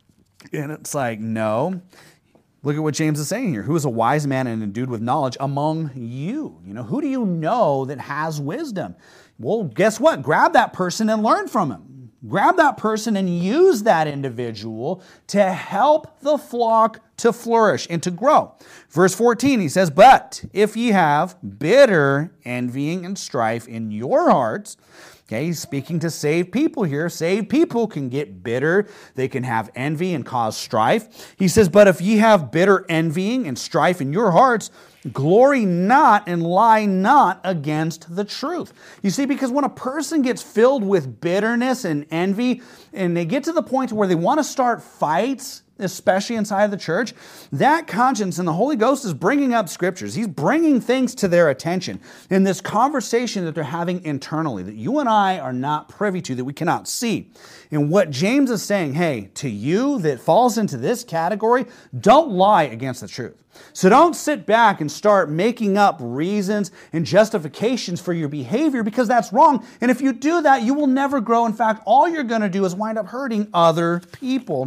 And it's like, no. Look at what James is saying here. Who is a wise man and endued with knowledge among you? You know, who do you know that has wisdom? Well, guess what? Grab that person and learn from him. Grab that person and use that individual to help the flock to flourish and to grow. Verse fourteen, he says, "But if ye have bitter envying and strife in your hearts," okay, he's speaking to saved people here. Saved people can get bitter. They can have envy and cause strife. He says, "But if ye have bitter envying and strife in your hearts, glory not and lie not against the truth." You see, because when a person gets filled with bitterness and envy, and they get to the point where they want to start fights, especially inside of the church, that conscience and the Holy Ghost is bringing up scriptures. He's bringing things to their attention in this conversation that they're having internally that you and I are not privy to, that we cannot see. And what James is saying, hey, to you that falls into this category, don't lie against the truth. So don't sit back and start making up reasons and justifications for your behavior, because that's wrong. And if you do that, you will never grow. In fact, all you're going to do is wind up hurting other people.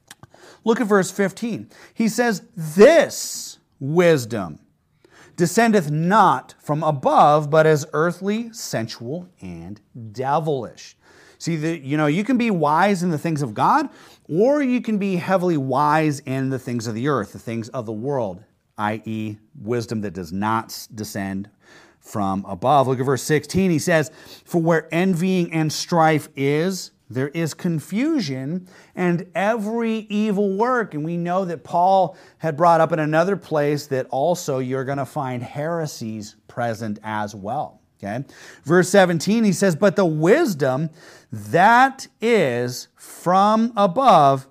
Look at verse fifteen. He says, "This wisdom descendeth not from above, but is earthly, sensual, and devilish." See, the, you know, you can be wise in the things of God, or you can be heavily wise in the things of the earth, the things of the world, that is wisdom that does not descend from above. Look at verse sixteen. He says, "For where envying and strife is, there is confusion and every evil work." And we know that Paul had brought up in another place that also you're going to find heresies present as well. Okay? Verse seventeen, he says, "But the wisdom that is from above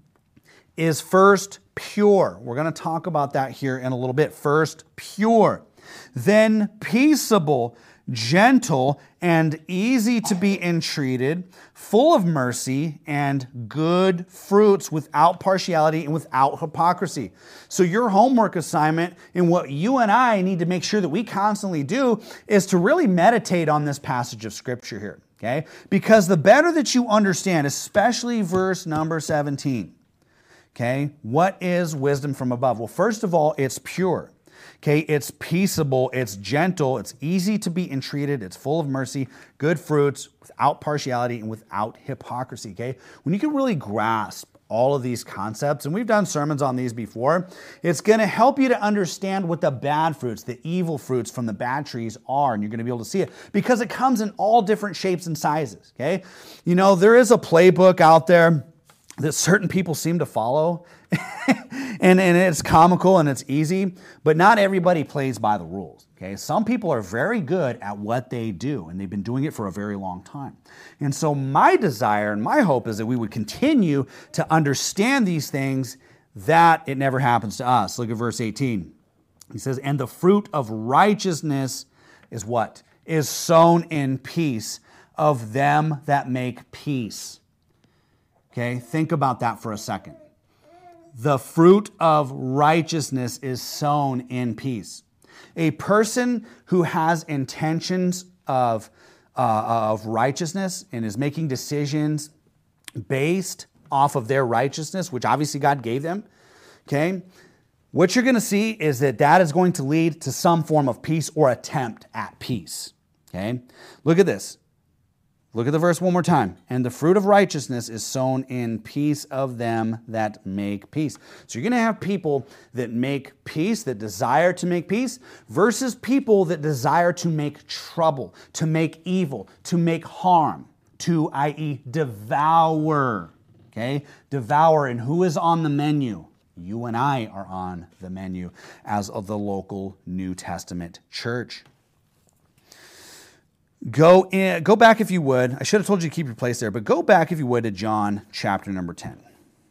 is first pure." We're going to talk about that here in a little bit. First pure, then peaceable, gentle, and easy to be entreated, full of mercy and good fruits, without partiality and without hypocrisy. So your homework assignment and what you and I need to make sure that we constantly do is to really meditate on this passage of Scripture here, okay? Because the better that you understand, especially verse number seventeen, okay, what is wisdom from above? Well, first of all, it's pure. Okay, it's peaceable, it's gentle, it's easy to be entreated, it's full of mercy, good fruits, without partiality and without hypocrisy. Okay, when you can really grasp all of these concepts, and we've done sermons on these before, it's going to help you to understand what the bad fruits, the evil fruits from the bad trees are, and you're going to be able to see it because it comes in all different shapes and sizes. Okay, you know, there is a playbook out there that certain people seem to follow. and, and it's comical and it's easy, but not everybody plays by the rules. Okay, some people are very good at what they do, and they've been doing it for a very long time. And so my desire and my hope is that we would continue to understand these things, that it never happens to us. Look at verse eighteen. He says, "And the fruit of righteousness is what? Is sown in peace of them that make peace." Okay, think about that for a second. The fruit of righteousness is sown in peace. A person who has intentions of, uh, of righteousness and is making decisions based off of their righteousness, which obviously God gave them, okay, what you're going to see is that that is going to lead to some form of peace or attempt at peace. Okay, look at this. Look at the verse one more time. "And the fruit of righteousness is sown in peace of them that make peace." So you're going to have people that make peace, that desire to make peace, versus people that desire to make trouble, to make evil, to make harm, to, that is, devour. Okay? Devour. And who is on the menu? You and I are on the menu as of the local New Testament church. Go in, go back if you would. I should have told you to keep your place there, but go back if you would to John chapter number ten.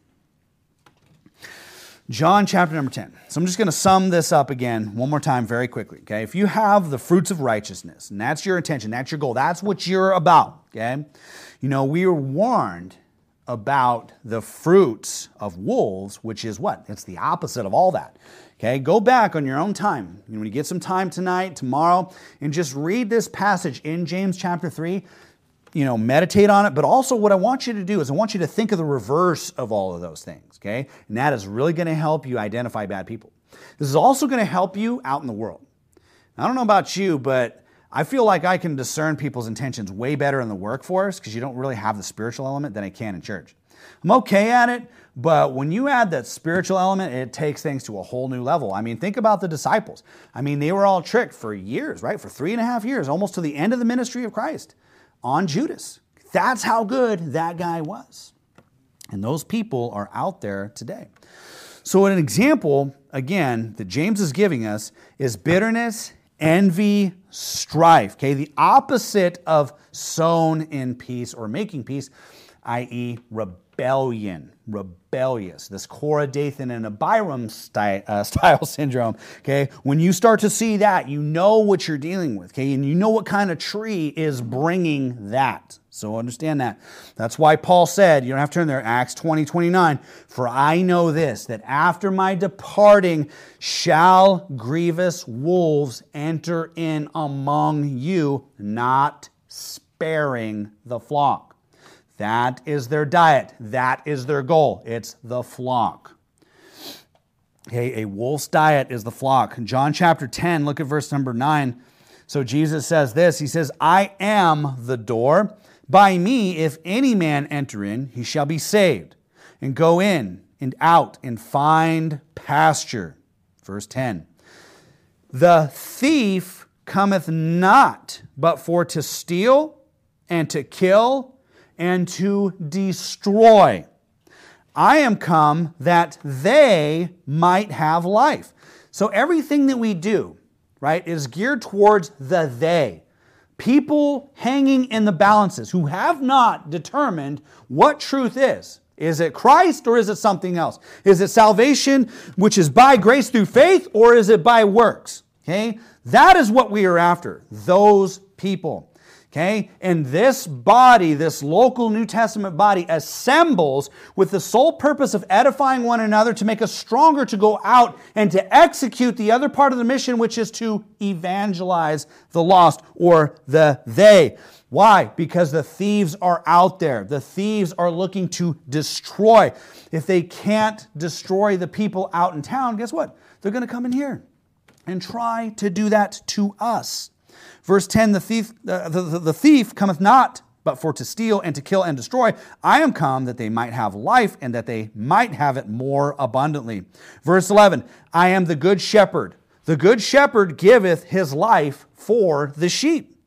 John chapter number ten. So I'm just going to sum this up again one more time very quickly. Okay, if you have the fruits of righteousness, and that's your intention, that's your goal, that's what you're about. Okay, you know, we were warned about the fruits of wolves, which is what? It's the opposite of all that. Okay, go back on your own time. When you get some time tonight, tomorrow, and just read this passage in James chapter three. You know, meditate on it. But also what I want you to do is I want you to think of the reverse of all of those things. Okay, and that is really going to help you identify bad people. This is also going to help you out in the world. I don't know about you, but I feel like I can discern people's intentions way better in the workforce because you don't really have the spiritual element than I can in church. I'm okay at it, but when you add that spiritual element, it takes things to a whole new level. I mean, think about the disciples. I mean, they were all tricked for years, right? For three and a half years, almost to the end of the ministry of Christ, on Judas. That's how good that guy was. And those people are out there today. So an example, again, that James is giving us is bitterness, envy, strife. Okay, the opposite of sown in peace or making peace, that is rebellion, rebellious. This Korah, Dathan, and Abiram style, uh, style syndrome. Okay, when you start to see that, you know what you're dealing with. Okay, and you know what kind of tree is bringing that. So understand that. That's why Paul said, you don't have to turn there, Acts twenty, twenty-nine, for I know this, that after my departing shall grievous wolves enter in among you, not sparing the flock. That is their diet. That is their goal. It's the flock. Okay, a wolf's diet is the flock. In John chapter ten, look at verse number nine. So Jesus says this, he says, I am the door. By me, if any man enter in, he shall be saved, and go in and out and find pasture. Verse ten. The thief cometh not, but for to steal and to kill and to destroy. I am come that they might have life. So everything that we do, right, is geared towards the they. People hanging in the balances who have not determined what truth is. Is it Christ or is it something else? Is it salvation which is by grace through faith or is it by works? Okay, that is what we are after, those people. Okay, and this body, this local New Testament body, assembles with the sole purpose of edifying one another to make us stronger to go out and to execute the other part of the mission, which is to evangelize the lost or the they. Why? Because the thieves are out there. The thieves are looking to destroy. If they can't destroy the people out in town, guess what? They're going to come in here and try to do that to us. Verse ten, the thief, uh, the, the, the thief cometh not, but for to steal and to kill and destroy. I am come that they might have life and that they might have it more abundantly. Verse eleven, I am the good shepherd. The good shepherd giveth his life for the sheep.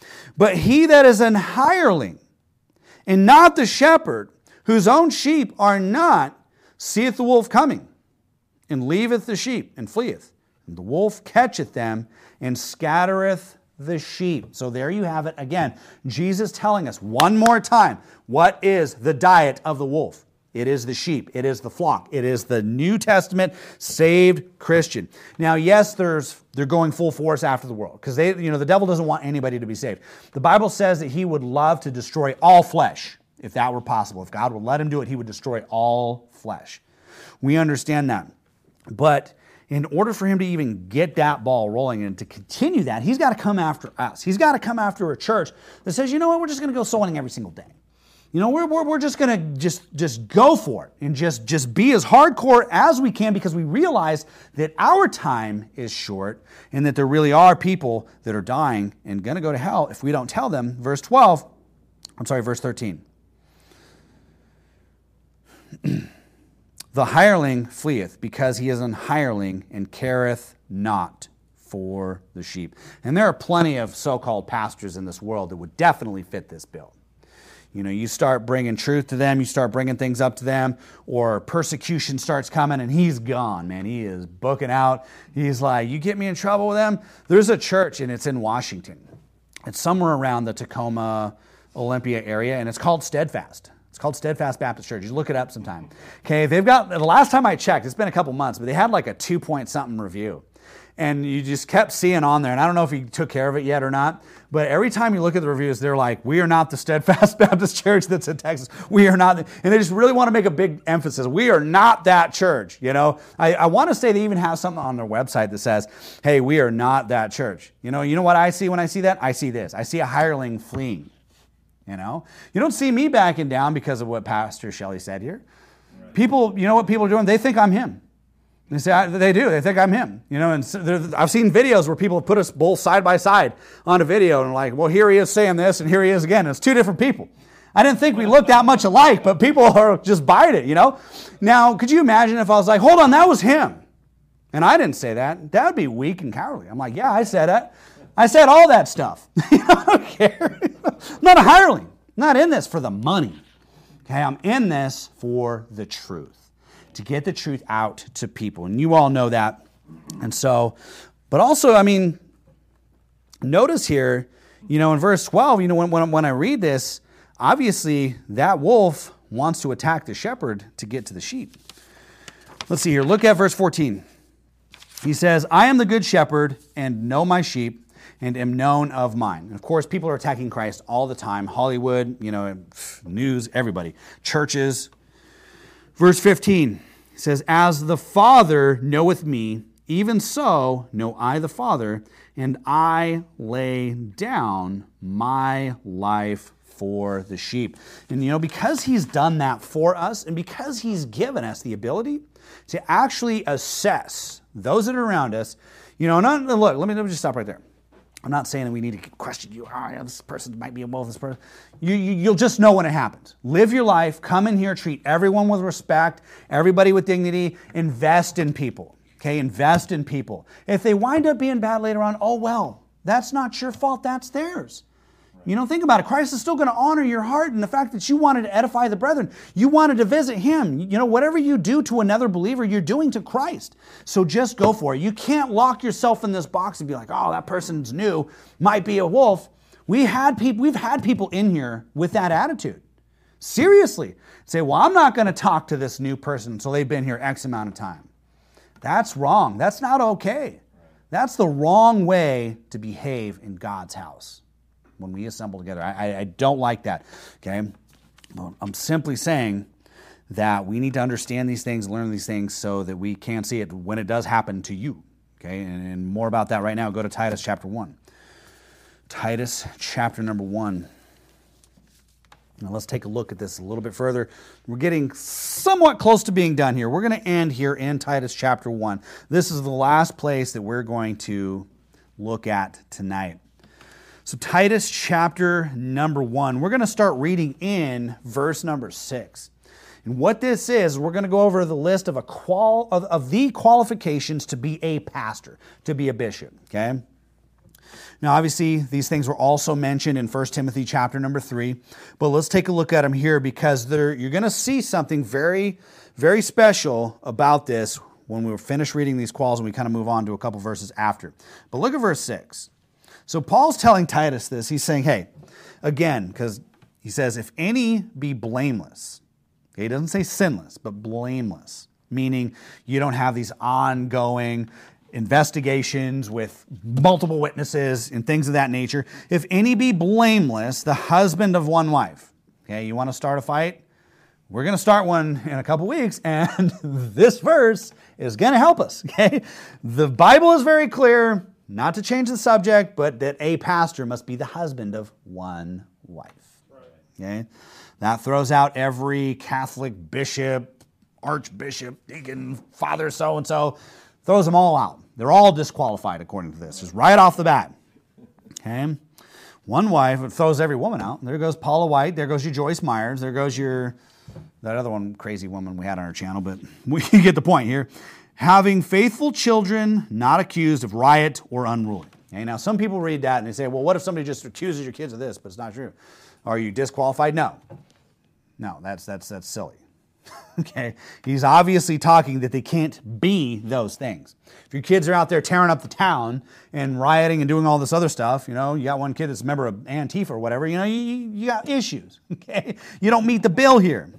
But he that is an hireling, and not the shepherd, whose own sheep are not, seeth the wolf coming, and leaveth the sheep, and fleeth. And the wolf catcheth them, and scattereth the sheep. So there you have it again. Jesus telling us one more time, what is the diet of the wolf? It is the sheep. It is the flock. It is the New Testament saved Christian. Now, yes, there's they're going full force after the world because they, you know, the devil doesn't want anybody to be saved. The Bible says that he would love to destroy all flesh if that were possible. If God would let him do it, he would destroy all flesh. We understand that. But in order for him to even get that ball rolling and to continue that, he's got to come after us. He's got to come after a church that says, you know what, we're just going to go soul winning every single day. You know, we're, we're, we're just going to just, just go for it and just, just be as hardcore as we can because we realize that our time is short and that there really are people that are dying and going to go to hell if we don't tell them. Verse twelve, I'm sorry, verse thirteen. The hireling fleeth, because he is an hireling and careth not for the sheep. And there are plenty of so-called pastors in this world that would definitely fit this bill. You know, you start bringing truth to them, you start bringing things up to them, or persecution starts coming and he's gone, man. He is booking out. He's like, you get me in trouble with them? There's a church and it's in Washington. It's somewhere around the Tacoma, Olympia area, and it's called Steadfast. It's called Steadfast Baptist Church. You look it up sometime. Okay, they've got, the last time I checked, it's been a couple months, but they had like a two point something review. And you just kept seeing on there, and I don't know if he took care of it yet or not, but every time you look at the reviews, they're like, we are not the Steadfast Baptist Church that's in Texas. We are not, and they just really want to make a big emphasis. We are not that church, you know. I, I want to say they even have something on their website that says, hey, we are not that church. You know, you know what I see when I see that? I see this. I see a hireling fleeing, you know. You don't see me backing down because of what Pastor Shelley said here. Right. People, you know what people are doing? They think I'm him. They say, I, they do. They think I'm him. You know, and so I've seen videos where people have put us both side by side on a video and like, well, here he is saying this and here he is again. And it's two different people. I didn't think we looked that much alike, but people are just buying it, you know. Now, could you imagine if I was like, hold on, that was him. And I didn't say that. That would be weak and cowardly. I'm like, yeah, I said it. I said all that stuff. I don't care. I'm not a hireling. I'm not in this for the money. Okay, I'm in this for the truth. To get the truth out to people. And you all know that. And so, but also, I mean, notice here, you know, in verse twelve, you know, when, when, when I read this, obviously that wolf wants to attack the shepherd to get to the sheep. Let's see here. Look at verse fourteen. He says, I am the good shepherd and know my sheep and am known of mine. And of course, people are attacking Christ all the time. Hollywood, you know, news, everybody. Churches. Verse fifteen. It says, as the Father knoweth me, even so know I the Father, and I lay down my life for the sheep. And you know, because he's done that for us, and because he's given us the ability to actually assess those that are around us, you know, not, look, let me, let me just stop right there. I'm not saying that we need to question you. Oh, yeah, this person might be a wolf. This person, you, you, you'll just know when it happens. Live your life. Come in here. Treat everyone with respect. Everybody with dignity. Invest in people. Okay, invest in people. If they wind up being bad later on, oh well, that's not your fault. That's theirs. You know, think about it. Christ is still going to honor your heart and the fact that you wanted to edify the brethren. You wanted to visit him. You know, whatever you do to another believer, you're doing to Christ. So just go for it. You can't lock yourself in this box and be like, oh, that person's new, might be a wolf. We had people, we've had people in here with that attitude. Seriously. Say, well, I'm not going to talk to this new person until they've been here X amount of time. That's wrong. That's not okay. That's the wrong way to behave in God's house. When we assemble together. I, I don't like that, okay? I'm simply saying that we need to understand these things, learn these things so that we can see it when it does happen to you, okay? And, and more about that right now, go to Titus chapter one. Titus chapter number one. Now let's take a look at this a little bit further. We're getting somewhat close to being done here. We're going to end here in Titus chapter one. This is the last place that we're going to look at tonight. So Titus chapter number one, we're going to start reading in verse number six. And what this is, we're going to go over the list of a qual of, of the qualifications to be a pastor, to be a bishop, okay? Now, obviously, these things were also mentioned in First Timothy chapter number three, but let's take a look at them here because you're going to see something very, very special about this when we finish reading these quals and we kind of move on to a couple verses after. But look at verse six. So Paul's telling Titus this. He's saying, hey, again, because he says, if any be blameless, okay, he doesn't say sinless, but blameless, meaning you don't have these ongoing investigations with multiple witnesses and things of that nature. If any be blameless, the husband of one wife. Okay, you want to start a fight? We're going to start one in a couple weeks, and this verse is going to help us. Okay, the Bible is very clear. Not to change the subject, but that a pastor must be the husband of one wife. Okay? That throws out every Catholic bishop, archbishop, deacon, father so-and-so, throws them all out. They're all disqualified according to this, just right off the bat. Okay? One wife, it throws every woman out. There goes Paula White, there goes your Joyce Myers, there goes your, that other one, crazy woman we had on our channel, but we get the point here. Having faithful children, not accused of riot or unruly. Okay, now, some people read that and they say, well, what if somebody just accuses your kids of this, but it's not true. Are you disqualified? No. No, that's that's that's silly. Okay? He's obviously talking that they can't be those things. If your kids are out there tearing up the town and rioting and doing all this other stuff, you know, you got one kid that's a member of Antifa or whatever, you know, you, you got issues. Okay? You don't meet the bill here.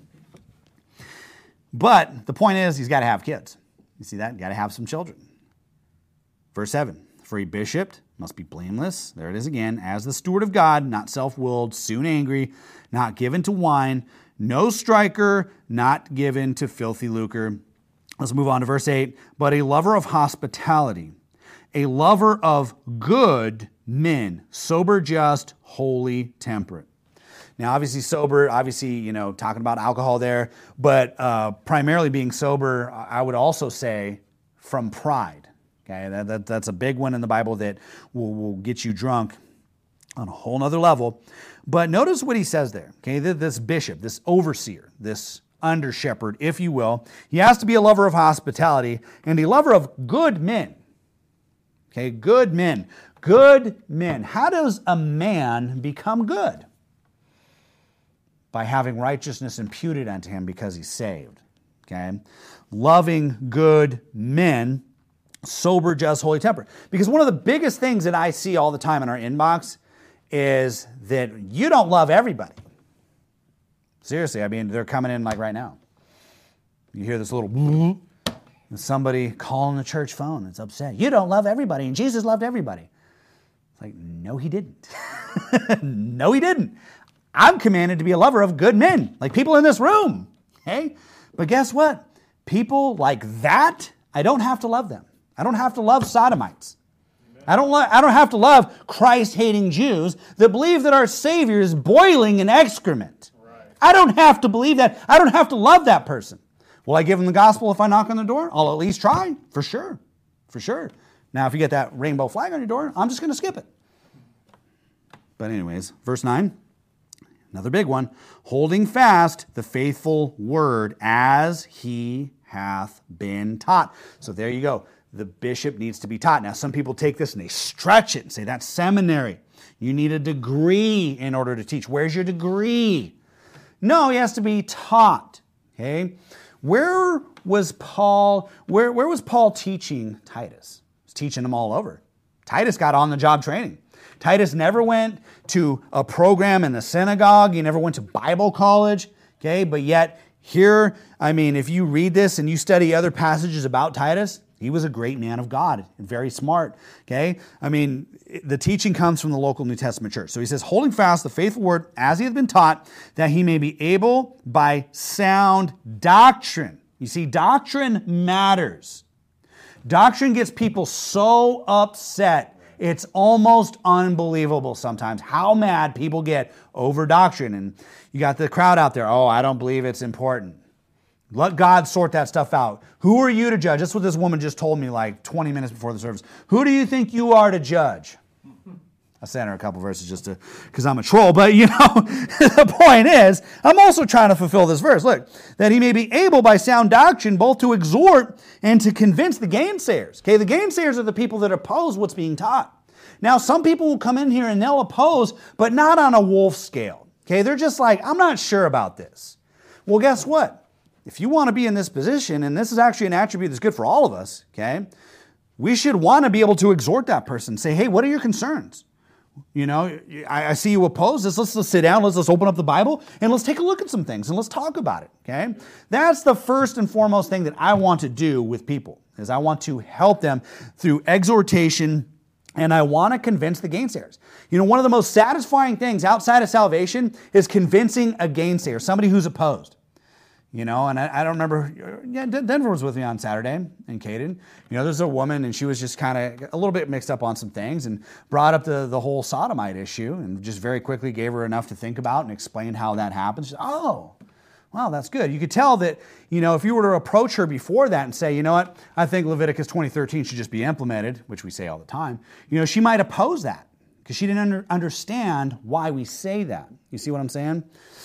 But the point is, he's got to have kids. You see that? You got to have some children. Verse seven, for a bishop must be blameless, there it is again, as the steward of God, not self-willed, soon angry, not given to wine, no striker, not given to filthy lucre. Let's move on to verse eight. But a lover of hospitality, a lover of good men, sober, just, holy, temperate. Now, obviously sober, obviously, you know, talking about alcohol there, but uh, primarily being sober, I would also say from pride. Okay, that, that, that's a big one in the Bible that will, will get you drunk on a whole nother level. But notice what he says there. Okay, this bishop, this overseer, this under shepherd, if you will, he has to be a lover of hospitality and a lover of good men. Okay, good men. Good men. How does a man become good? By having righteousness imputed unto him because he's saved. Okay? Loving good men, sober, just, holy, temperate. Because one of the biggest things that I see all the time in our inbox is that you don't love everybody. Seriously, I mean, they're coming in like right now. You hear this little and somebody calling the church phone that's upset. You don't love everybody, and Jesus loved everybody. It's like, no, he didn't. No, he didn't. I'm commanded to be a lover of good men, like people in this room. Okay? But guess what? People like that, I don't have to love them. I don't have to love sodomites. I don't, lo- I don't have to love Christ-hating Jews that believe that our Savior is boiling in excrement. Right. I don't have to believe that. I don't have to love that person. Will I give them the gospel if I knock on the door? I'll at least try, for sure. For sure. Now, if you get that rainbow flag on your door, I'm just going to skip it. But anyways, verse nine. Another big one. Holding fast the faithful word as he hath been taught. So there you go. The bishop needs to be taught. Now, some people take this and they stretch it and say, that's seminary. You need a degree in order to teach. Where's your degree? No, he has to be taught. Okay? Where was Paul, where, where was Paul teaching Titus? He was teaching them all over. Titus got on-the-job training. Titus never went to a program in the synagogue. He never went to Bible college. Okay? But yet, here, I mean, if you read this and you study other passages about Titus, he was a great man of God and very smart, okay? I mean, the teaching comes from the local New Testament church. So he says, holding fast the faithful word as he has been taught, that he may be able by sound doctrine. You see, doctrine matters. Doctrine gets people so upset. It's almost unbelievable sometimes how mad people get over doctrine. And you got the crowd out there, oh, I don't believe it's important. Let God sort that stuff out. Who are you to judge? That's what this woman just told me like twenty minutes before the service. Who do you think you are to judge? I sent her a couple verses just to, because I'm a troll. But, you know, the point is, I'm also trying to fulfill this verse. Look, that he may be able by sound doctrine both to exhort and to convince the gainsayers. Okay, the gainsayers are the people that oppose what's being taught. Now, some people will come in here and they'll oppose, but not on a wolf scale. Okay, they're just like, I'm not sure about this. Well, guess what? If you want to be in this position, and this is actually an attribute that's good for all of us, okay, we should want to be able to exhort that person. Say, hey, what are your concerns? You know, I, I see you oppose this. Let's, let's sit down. Let's, let's open up the Bible, and let's take a look at some things, and let's talk about it, okay? That's the first and foremost thing that I want to do with people, is I want to help them through exhortation, and I want to convince the gainsayers. You know, one of the most satisfying things outside of salvation is convincing a gainsayer, somebody who's opposed. You know, and I, I don't remember, yeah, Denver was with me on Saturday, and Caden. You know, there's a woman, and she was just kind of a little bit mixed up on some things and brought up the, the whole sodomite issue and just very quickly gave her enough to think about and explained how that happens. She said, oh, wow, that's good. You could tell that, you know, if you were to approach her before that and say, you know what, I think Leviticus twenty thirteen should just be implemented, which we say all the time, you know, she might oppose that because she didn't under, understand why we say that. You see what I'm saying?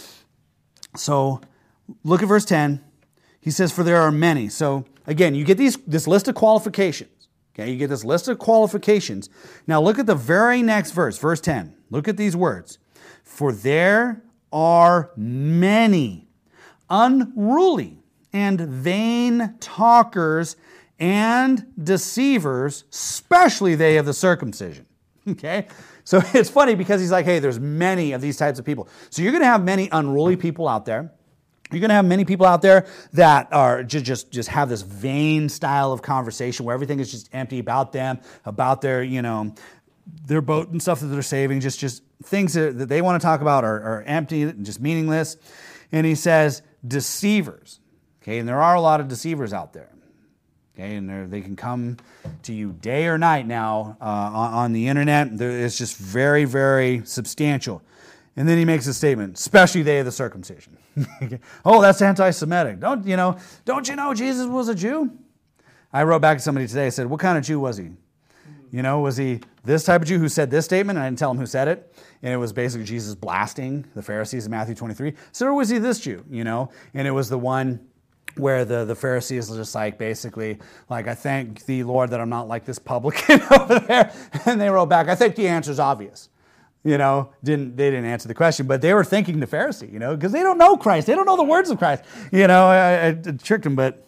So, look at verse ten. He says, for there are many. So again, you get these this list of qualifications. Okay, you get this list of qualifications. Now look at the very next verse, verse ten. Look at these words. For there are many unruly and vain talkers and deceivers, especially they of the circumcision. Okay? So it's funny because he's like, hey, there's many of these types of people. So you're going to have many unruly people out there. You're going to have many people out there that are just, just, just have this vain style of conversation where everything is just empty about them, about their, you know, their boat and stuff that they're saving, just, just things that, that they want to talk about are, are empty and just meaningless. And he says deceivers. Okay, and there are a lot of deceivers out there. Okay, and they can come to you day or night now uh, on, on the internet. It's just very, very substantial. And then he makes a statement, especially they of the circumcision. Oh, that's anti-Semitic. Don't you know? Don't you know Jesus was a Jew? I wrote back to somebody today. I said, what kind of Jew was he? You know, was he this type of Jew who said this statement? And I didn't tell him who said it. And it was basically Jesus blasting the Pharisees in Matthew twenty-three. So or was he this Jew? You know, and it was the one where the, the Pharisees were just like, basically, like, I thank thee, Lord, that I'm not like this publican over there. And they wrote back, I think the answer's obvious. You know, didn't they didn't answer the question, but they were thinking the Pharisee, you know, because they don't know Christ. They don't know the words of Christ. You know, I, I tricked them, but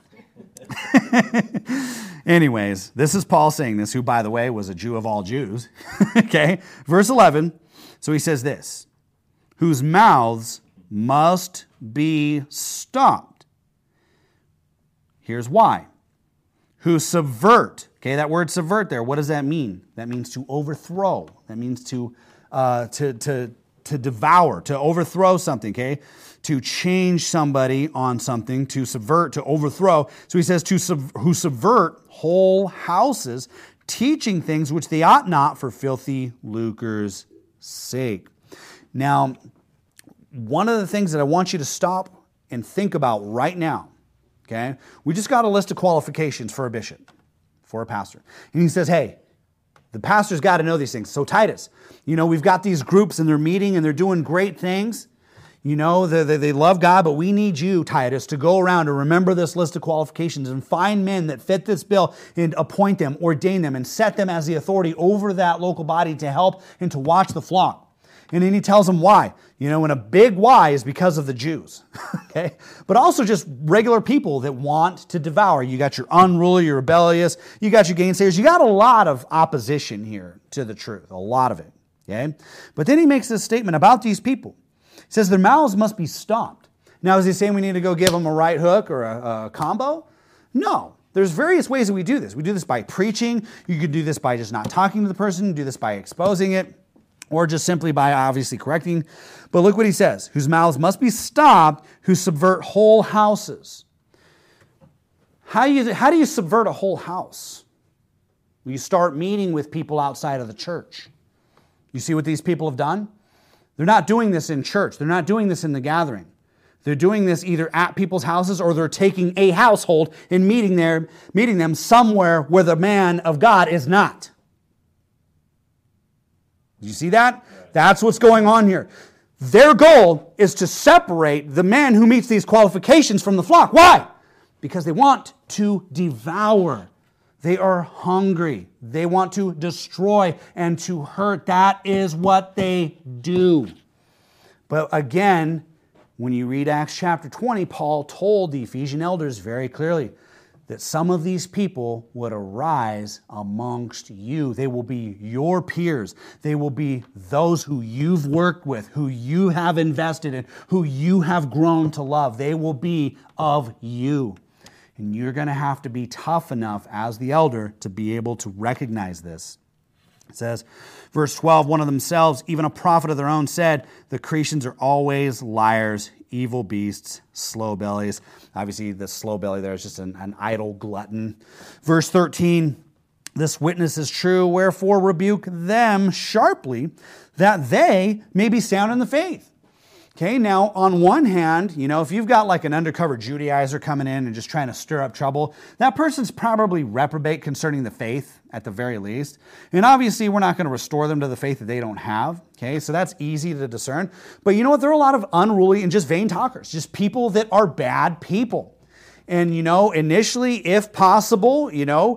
anyways, this is Paul saying this, who, by the way, was a Jew of all Jews. Okay, verse eleven. So he says this, whose mouths must be stopped. Here's why. Who subvert. Okay, that word subvert there, what does that mean? That means to overthrow. That means to uh, to to to devour, to overthrow something, okay? To change somebody on something, to subvert, to overthrow. So he says, to sub- who subvert whole houses, teaching things which they ought not for filthy lucre's sake. Now, one of the things that I want you to stop and think about right now, okay? We just got a list of qualifications for a bishop, for a pastor. And he says, hey, the pastor's got to know these things. So Titus, you know, we've got these groups and they're meeting and they're doing great things. You know, they, they, they love God, but we need you, Titus, to go around and remember this list of qualifications and find men that fit this bill and appoint them, ordain them, and set them as the authority over that local body to help and to watch the flock. And then he tells them why. You know, and a big why is because of the Jews. Okay? But also just regular people that want to devour. You got your unruly, your rebellious, you got your gainsayers. You got a lot of opposition here to the truth, a lot of it. Okay? But then he makes this statement about these people. He says their mouths must be stopped. Now, is he saying we need to go give them a right hook or a, a combo? No. There's various ways that we do this. We do this by preaching. You could do this by just not talking to the person. You do this by exposing it. Or just simply by obviously correcting. But look what he says. Whose mouths must be stopped, who subvert whole houses. How do you, how do you subvert a whole house? You start meeting with people outside of the church. You see what these people have done? They're not doing this in church. They're not doing this in the gathering. They're doing this either at people's houses or they're taking a household and meeting, there, meeting them somewhere where the man of God is not. You see that? That's what's going on here. Their goal is to separate the man who meets these qualifications from the flock. Why? Because they want to devour. They are hungry. They want to destroy and to hurt. That is what they do. But again, when you read Acts chapter twenty, Paul told the Ephesian elders very clearly that some of these people would arise amongst you. They will be your peers. They will be those who you've worked with, who you have invested in, who you have grown to love. They will be of you. And you're going to have to be tough enough as the elder to be able to recognize this. It says, verse twelve, one of themselves, even a prophet of their own, said, the Cretans are always liars, evil beasts, slow bellies. Obviously, the slow belly there is just an, an idle glutton. Verse thirteen, this witness is true, wherefore rebuke them sharply, that they may be sound in the faith. Okay, now on one hand, you know, if you've got like an undercover Judaizer coming in and just trying to stir up trouble, that person's probably reprobate concerning the faith at the very least. And obviously, we're not going to restore them to the faith that they don't have. Okay, so that's easy to discern. But you know what? There are a lot of unruly and just vain talkers, just people that are bad people. And, you know, initially, if possible, you know,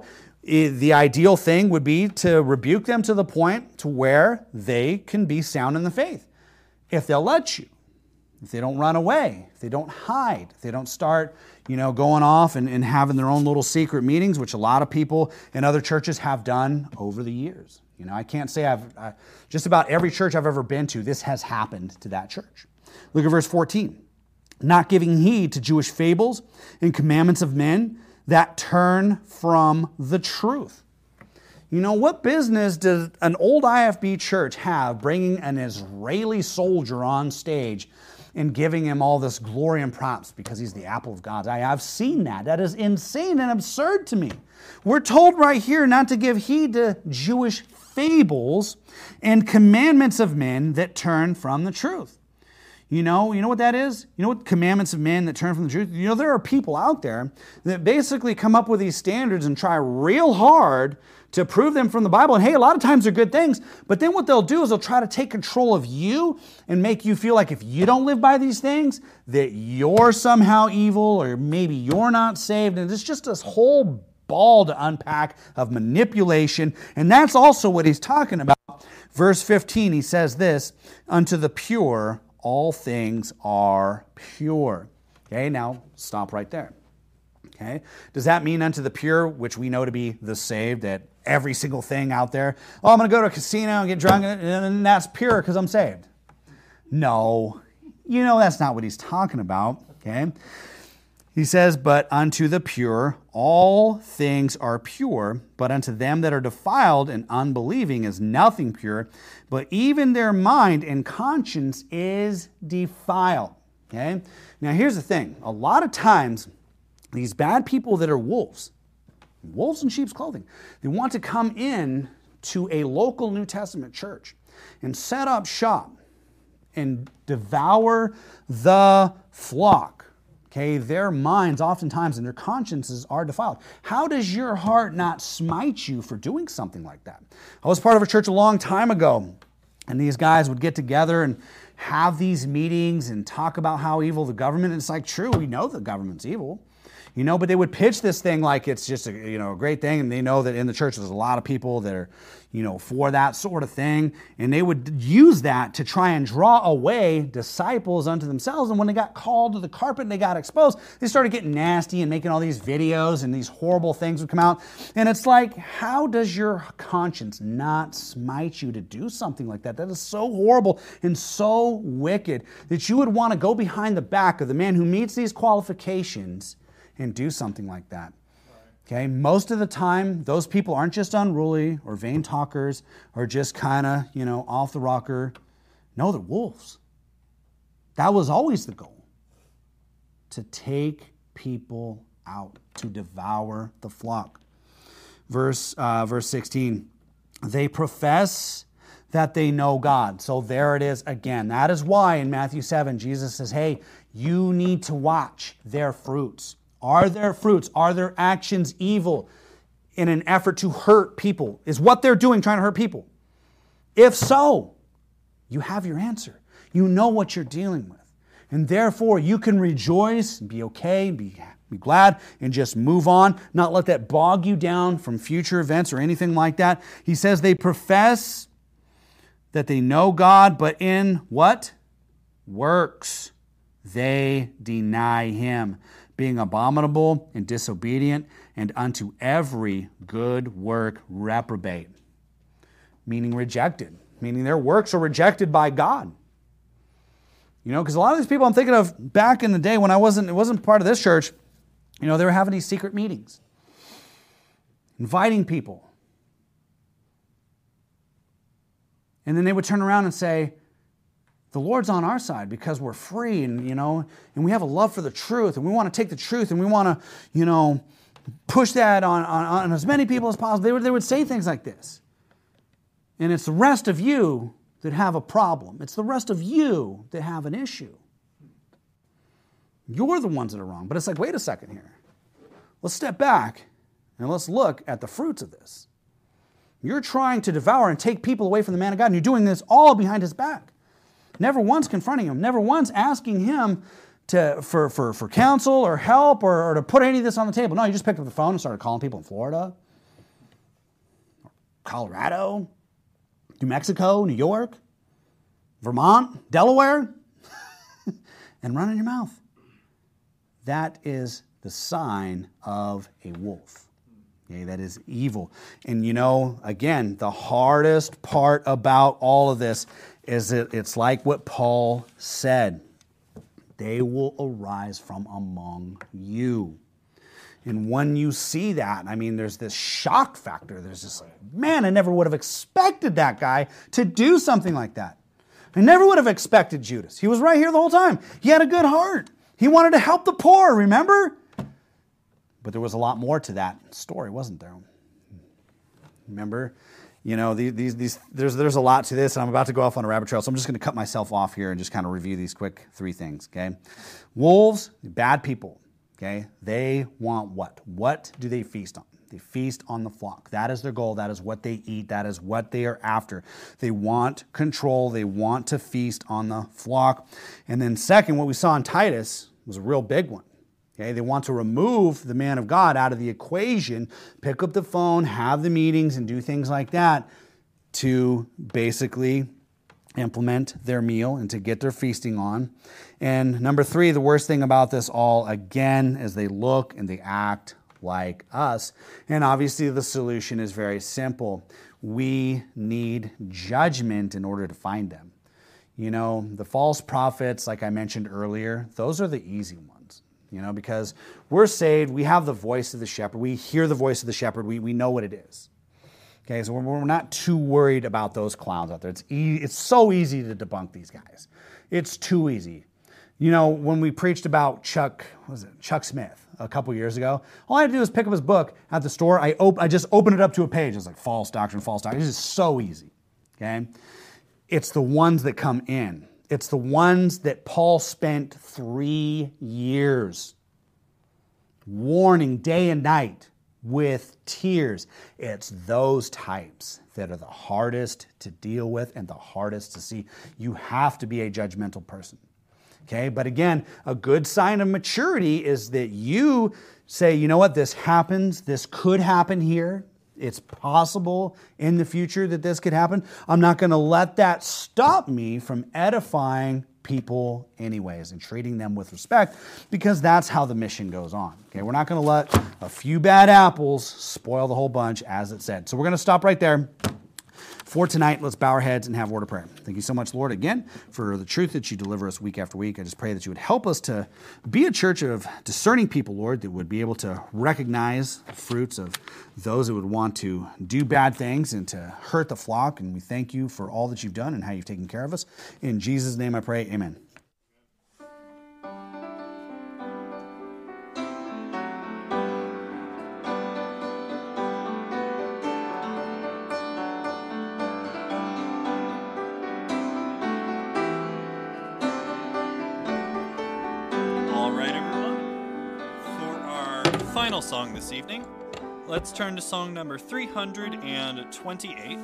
I- the ideal thing would be to rebuke them to the point to where they can be sound in the faith. If they'll let you, if they don't run away, if they don't hide, if they don't start, you know, going off and, and having their own little secret meetings, which a lot of people in other churches have done over the years. You know, I can't say I've, I, just about every church I've ever been to, this has happened to that church. Look at verse fourteen. Not giving heed to Jewish fables and commandments of men that turn from the truth. You know, what business does an old I F B church have bringing an Israeli soldier on stage and giving him all this glory and props because he's the apple of God? I, I've seen that. That is insane and absurd to me. We're told right here not to give heed to Jewish fables and commandments of men that turn from the truth. You know, you know what that is? You know what commandments of men that turn from the truth? You know, there are people out there that basically come up with these standards and try real hard to prove them from the Bible. And hey, a lot of times they're good things, but then what they'll do is they'll try to take control of you and make you feel like if you don't live by these things, that you're somehow evil or maybe you're not saved. And it's just this whole ball to unpack of manipulation. And that's also what he's talking about. Verse fifteen, he says this, unto the pure, all things are pure. Okay, now stop right there. Okay, does that mean unto the pure, which we know to be the saved, that every single thing out there, oh, I'm going to go to a casino and get drunk and that's pure because I'm saved? No, you know that's not what he's talking about. Okay, he says, but unto the pure, all things are pure, but unto them that are defiled and unbelieving is nothing pure, but even their mind and conscience is defiled. Okay? Now here's the thing. A lot of times, these bad people that are wolves, wolves in sheep's clothing, they want to come in to a local New Testament church and set up shop and devour the flock. Okay, their minds oftentimes and their consciences are defiled. How does your heart not smite you for doing something like that? I was part of a church a long time ago, and these guys would get together and have these meetings and talk about how evil the government is. It's like, true, we know the government's evil. You know, but they would pitch this thing like it's just a, you know, a great thing, and they know that in the church there's a lot of people that are, you know, for that sort of thing, and they would use that to try and draw away disciples unto themselves. And when they got called to the carpet and they got exposed, they started getting nasty and making all these videos, and these horrible things would come out. And it's like, how does your conscience not smite you to do something like that? That is so horrible and so wicked that you would want to go behind the back of the man who meets these qualifications and do something like that. Okay, most of the time, those people aren't just unruly or vain talkers or just kind of, you know, off the rocker. No, they're wolves. That was always the goal, to take people out, to devour the flock. Verse, uh, verse sixteen, they profess that they know God. So there it is again. That is why in Matthew seven, Jesus says, hey, you need to watch their fruits. Are their fruits, are their actions evil in an effort to hurt people? Is what they're doing trying to hurt people? If so, you have your answer. You know what you're dealing with. And therefore, you can rejoice and be okay, and be, be glad, and just move on, not let that bog you down from future events or anything like that. He says they profess that they know God, but in what? Works. They deny Him, being abominable and disobedient, and unto every good work reprobate. Meaning rejected. Meaning their works are rejected by God. You know, because a lot of these people I'm thinking of back in the day when I wasn't, it wasn't part of this church, you know, they were having these secret meetings. Inviting people. And then they would turn around and say, the Lord's on our side because we're free and, you know, and we have a love for the truth and we want to take the truth and we want to, you know, push that on, on, on as many people as possible. They would, they would say things like this. And it's the rest of you that have a problem. It's the rest of you that have an issue. You're the ones that are wrong. But it's like, wait a second here. Let's step back and let's look at the fruits of this. You're trying to devour and take people away from the man of God, and you're doing this all behind his back. Never once confronting him, never once asking him to for, for, for counsel or help or, or to put any of this on the table. No, you just picked up the phone and started calling people in Florida. Colorado, New Mexico, New York, Vermont, Delaware, and run in your mouth. That is the sign of a wolf. Okay, that is evil. And you know, again, the hardest part about all of this is that it's like what Paul said. They will arise from among you. And when you see that, I mean, there's this shock factor. There's this, like, man, I never would have expected that guy to do something like that. I never would have expected Judas. He was right here the whole time. He had a good heart. He wanted to help the poor, remember? But there was a lot more to that story, wasn't there? Remember? You know, these, these, these, there's, there's a lot to this, and I'm about to go off on a rabbit trail, so I'm just going to cut myself off here and just kind of review these quick three things, okay? Wolves, bad people, okay? They want what? What do they feast on? They feast on the flock. That is their goal. That is what they eat. That is what they are after. They want control. They want to feast on the flock. And then second, what we saw in Titus was a real big one. Okay, they want to remove the man of God out of the equation, pick up the phone, have the meetings, and do things like that to basically implement their meal and to get their feasting on. And number three, the worst thing about this all, again, is they look and they act like us. And obviously the solution is very simple. We need judgment in order to find them. You know, the false prophets, like I mentioned earlier, those are the easy ones. You know, because we're saved, we have the voice of the shepherd, we hear the voice of the shepherd, we, we know what it is. Okay, so we're, we're not too worried about those clowns out there. It's e- it's so easy to debunk these guys. It's too easy. You know, when we preached about Chuck, what was it, Chuck Smith a couple years ago, all I had to do was pick up his book at the store. I op- I just opened it up to a page. It was like false doctrine, false doctrine. It's just so easy. Okay, it's the ones that come in. It's the ones that Paul spent three years warning day and night with tears. It's those types that are the hardest to deal with and the hardest to see. You have to be a judgmental person. Okay, but again, a good sign of maturity is that you say, you know what, this happens, this could happen here. It's possible in the future that this could happen. I'm not going to let that stop me from edifying people anyways and treating them with respect, because that's how the mission goes on. Okay, we're not going to let a few bad apples spoil the whole bunch, as it said. So we're going to stop right there. For tonight, let's bow our heads and have a word of prayer. Thank you so much, Lord, again, for the truth that you deliver us week after week. I just pray that you would help us to be a church of discerning people, Lord, that would be able to recognize the fruits of those that would want to do bad things and to hurt the flock. And we thank you for all that you've done and how you've taken care of us. In Jesus' name I pray, amen. Final song this evening. Let's turn to song number three hundred twenty-eight.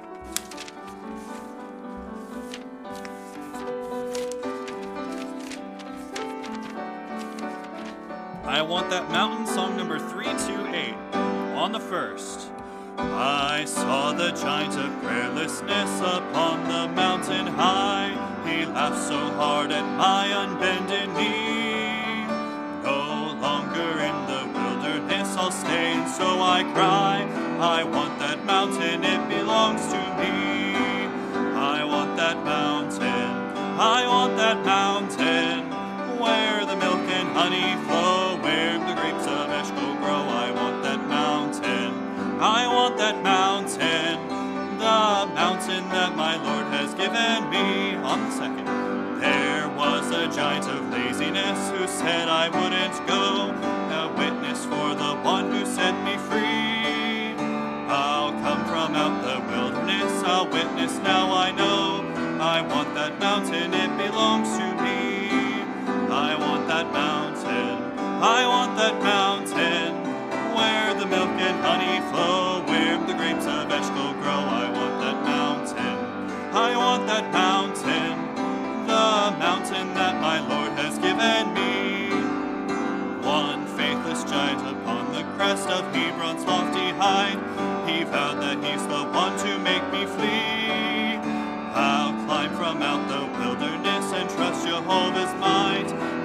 I Want That Mountain, song number three twenty-eight. On the first. I saw the giant of prayerlessness upon the mountain high. He laughed so hard at my unbended knee. No longer in the I'll stay, and so I cry, I want that mountain, it belongs to me. I want that mountain, I want that mountain, where the milk and honey flow, where the grapes of Eshcol grow. I want that mountain, I want that mountain, the mountain that my Lord has given me. On the second, there was a giant of laziness who said I wouldn't go, a witness for the one who set me free. I'll come from out the wilderness, I'll witness, now I know. I want that mountain, it belongs to me. I want that mountain, I want that mountain, where the milk and honey flow, where the grapes of Eshcol grow. I want that mountain, I want that mountain, the mountain that my Lord has given me. One faithless giant upon the crest of Hebron's lofty height, he vowed that he's the one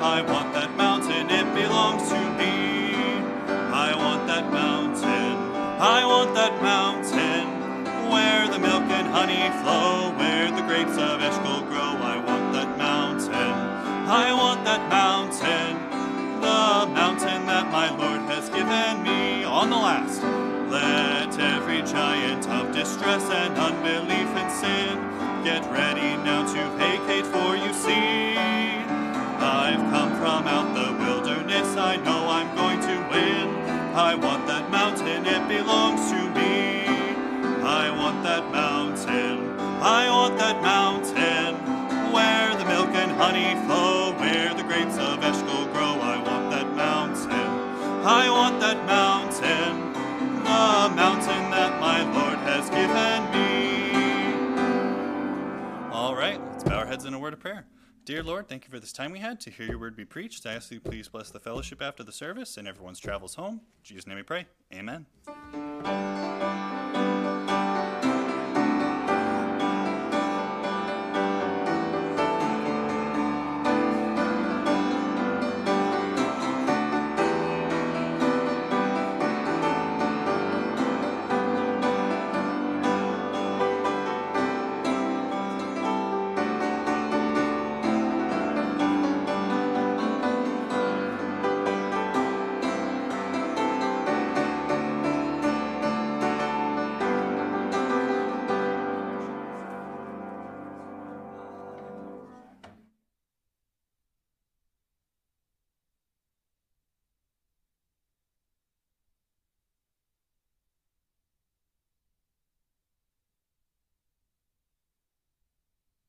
I want that mountain, it belongs to me. I want that mountain, I want that mountain, where the milk and honey flow, where the grapes of Eshcol grow. I want that mountain, I want that mountain, the mountain that my Lord has given me. On the last, let every giant of distress and unbelief and sin get ready now to vacate, for you see, I've come from out the wilderness, I know I'm going to win. I want that mountain, it belongs to me. I want that mountain, I want that mountain, where the milk and honey flow, where the grapes of Eshcol grow. I want that mountain, I want that mountain, the mountain that my Lord has given me. All right, let's bow our heads in a word of prayer. Dear Lord, thank you for this time we had to hear your word be preached. I ask you please bless the fellowship after the service and everyone's travels home. In Jesus' name we pray. Amen.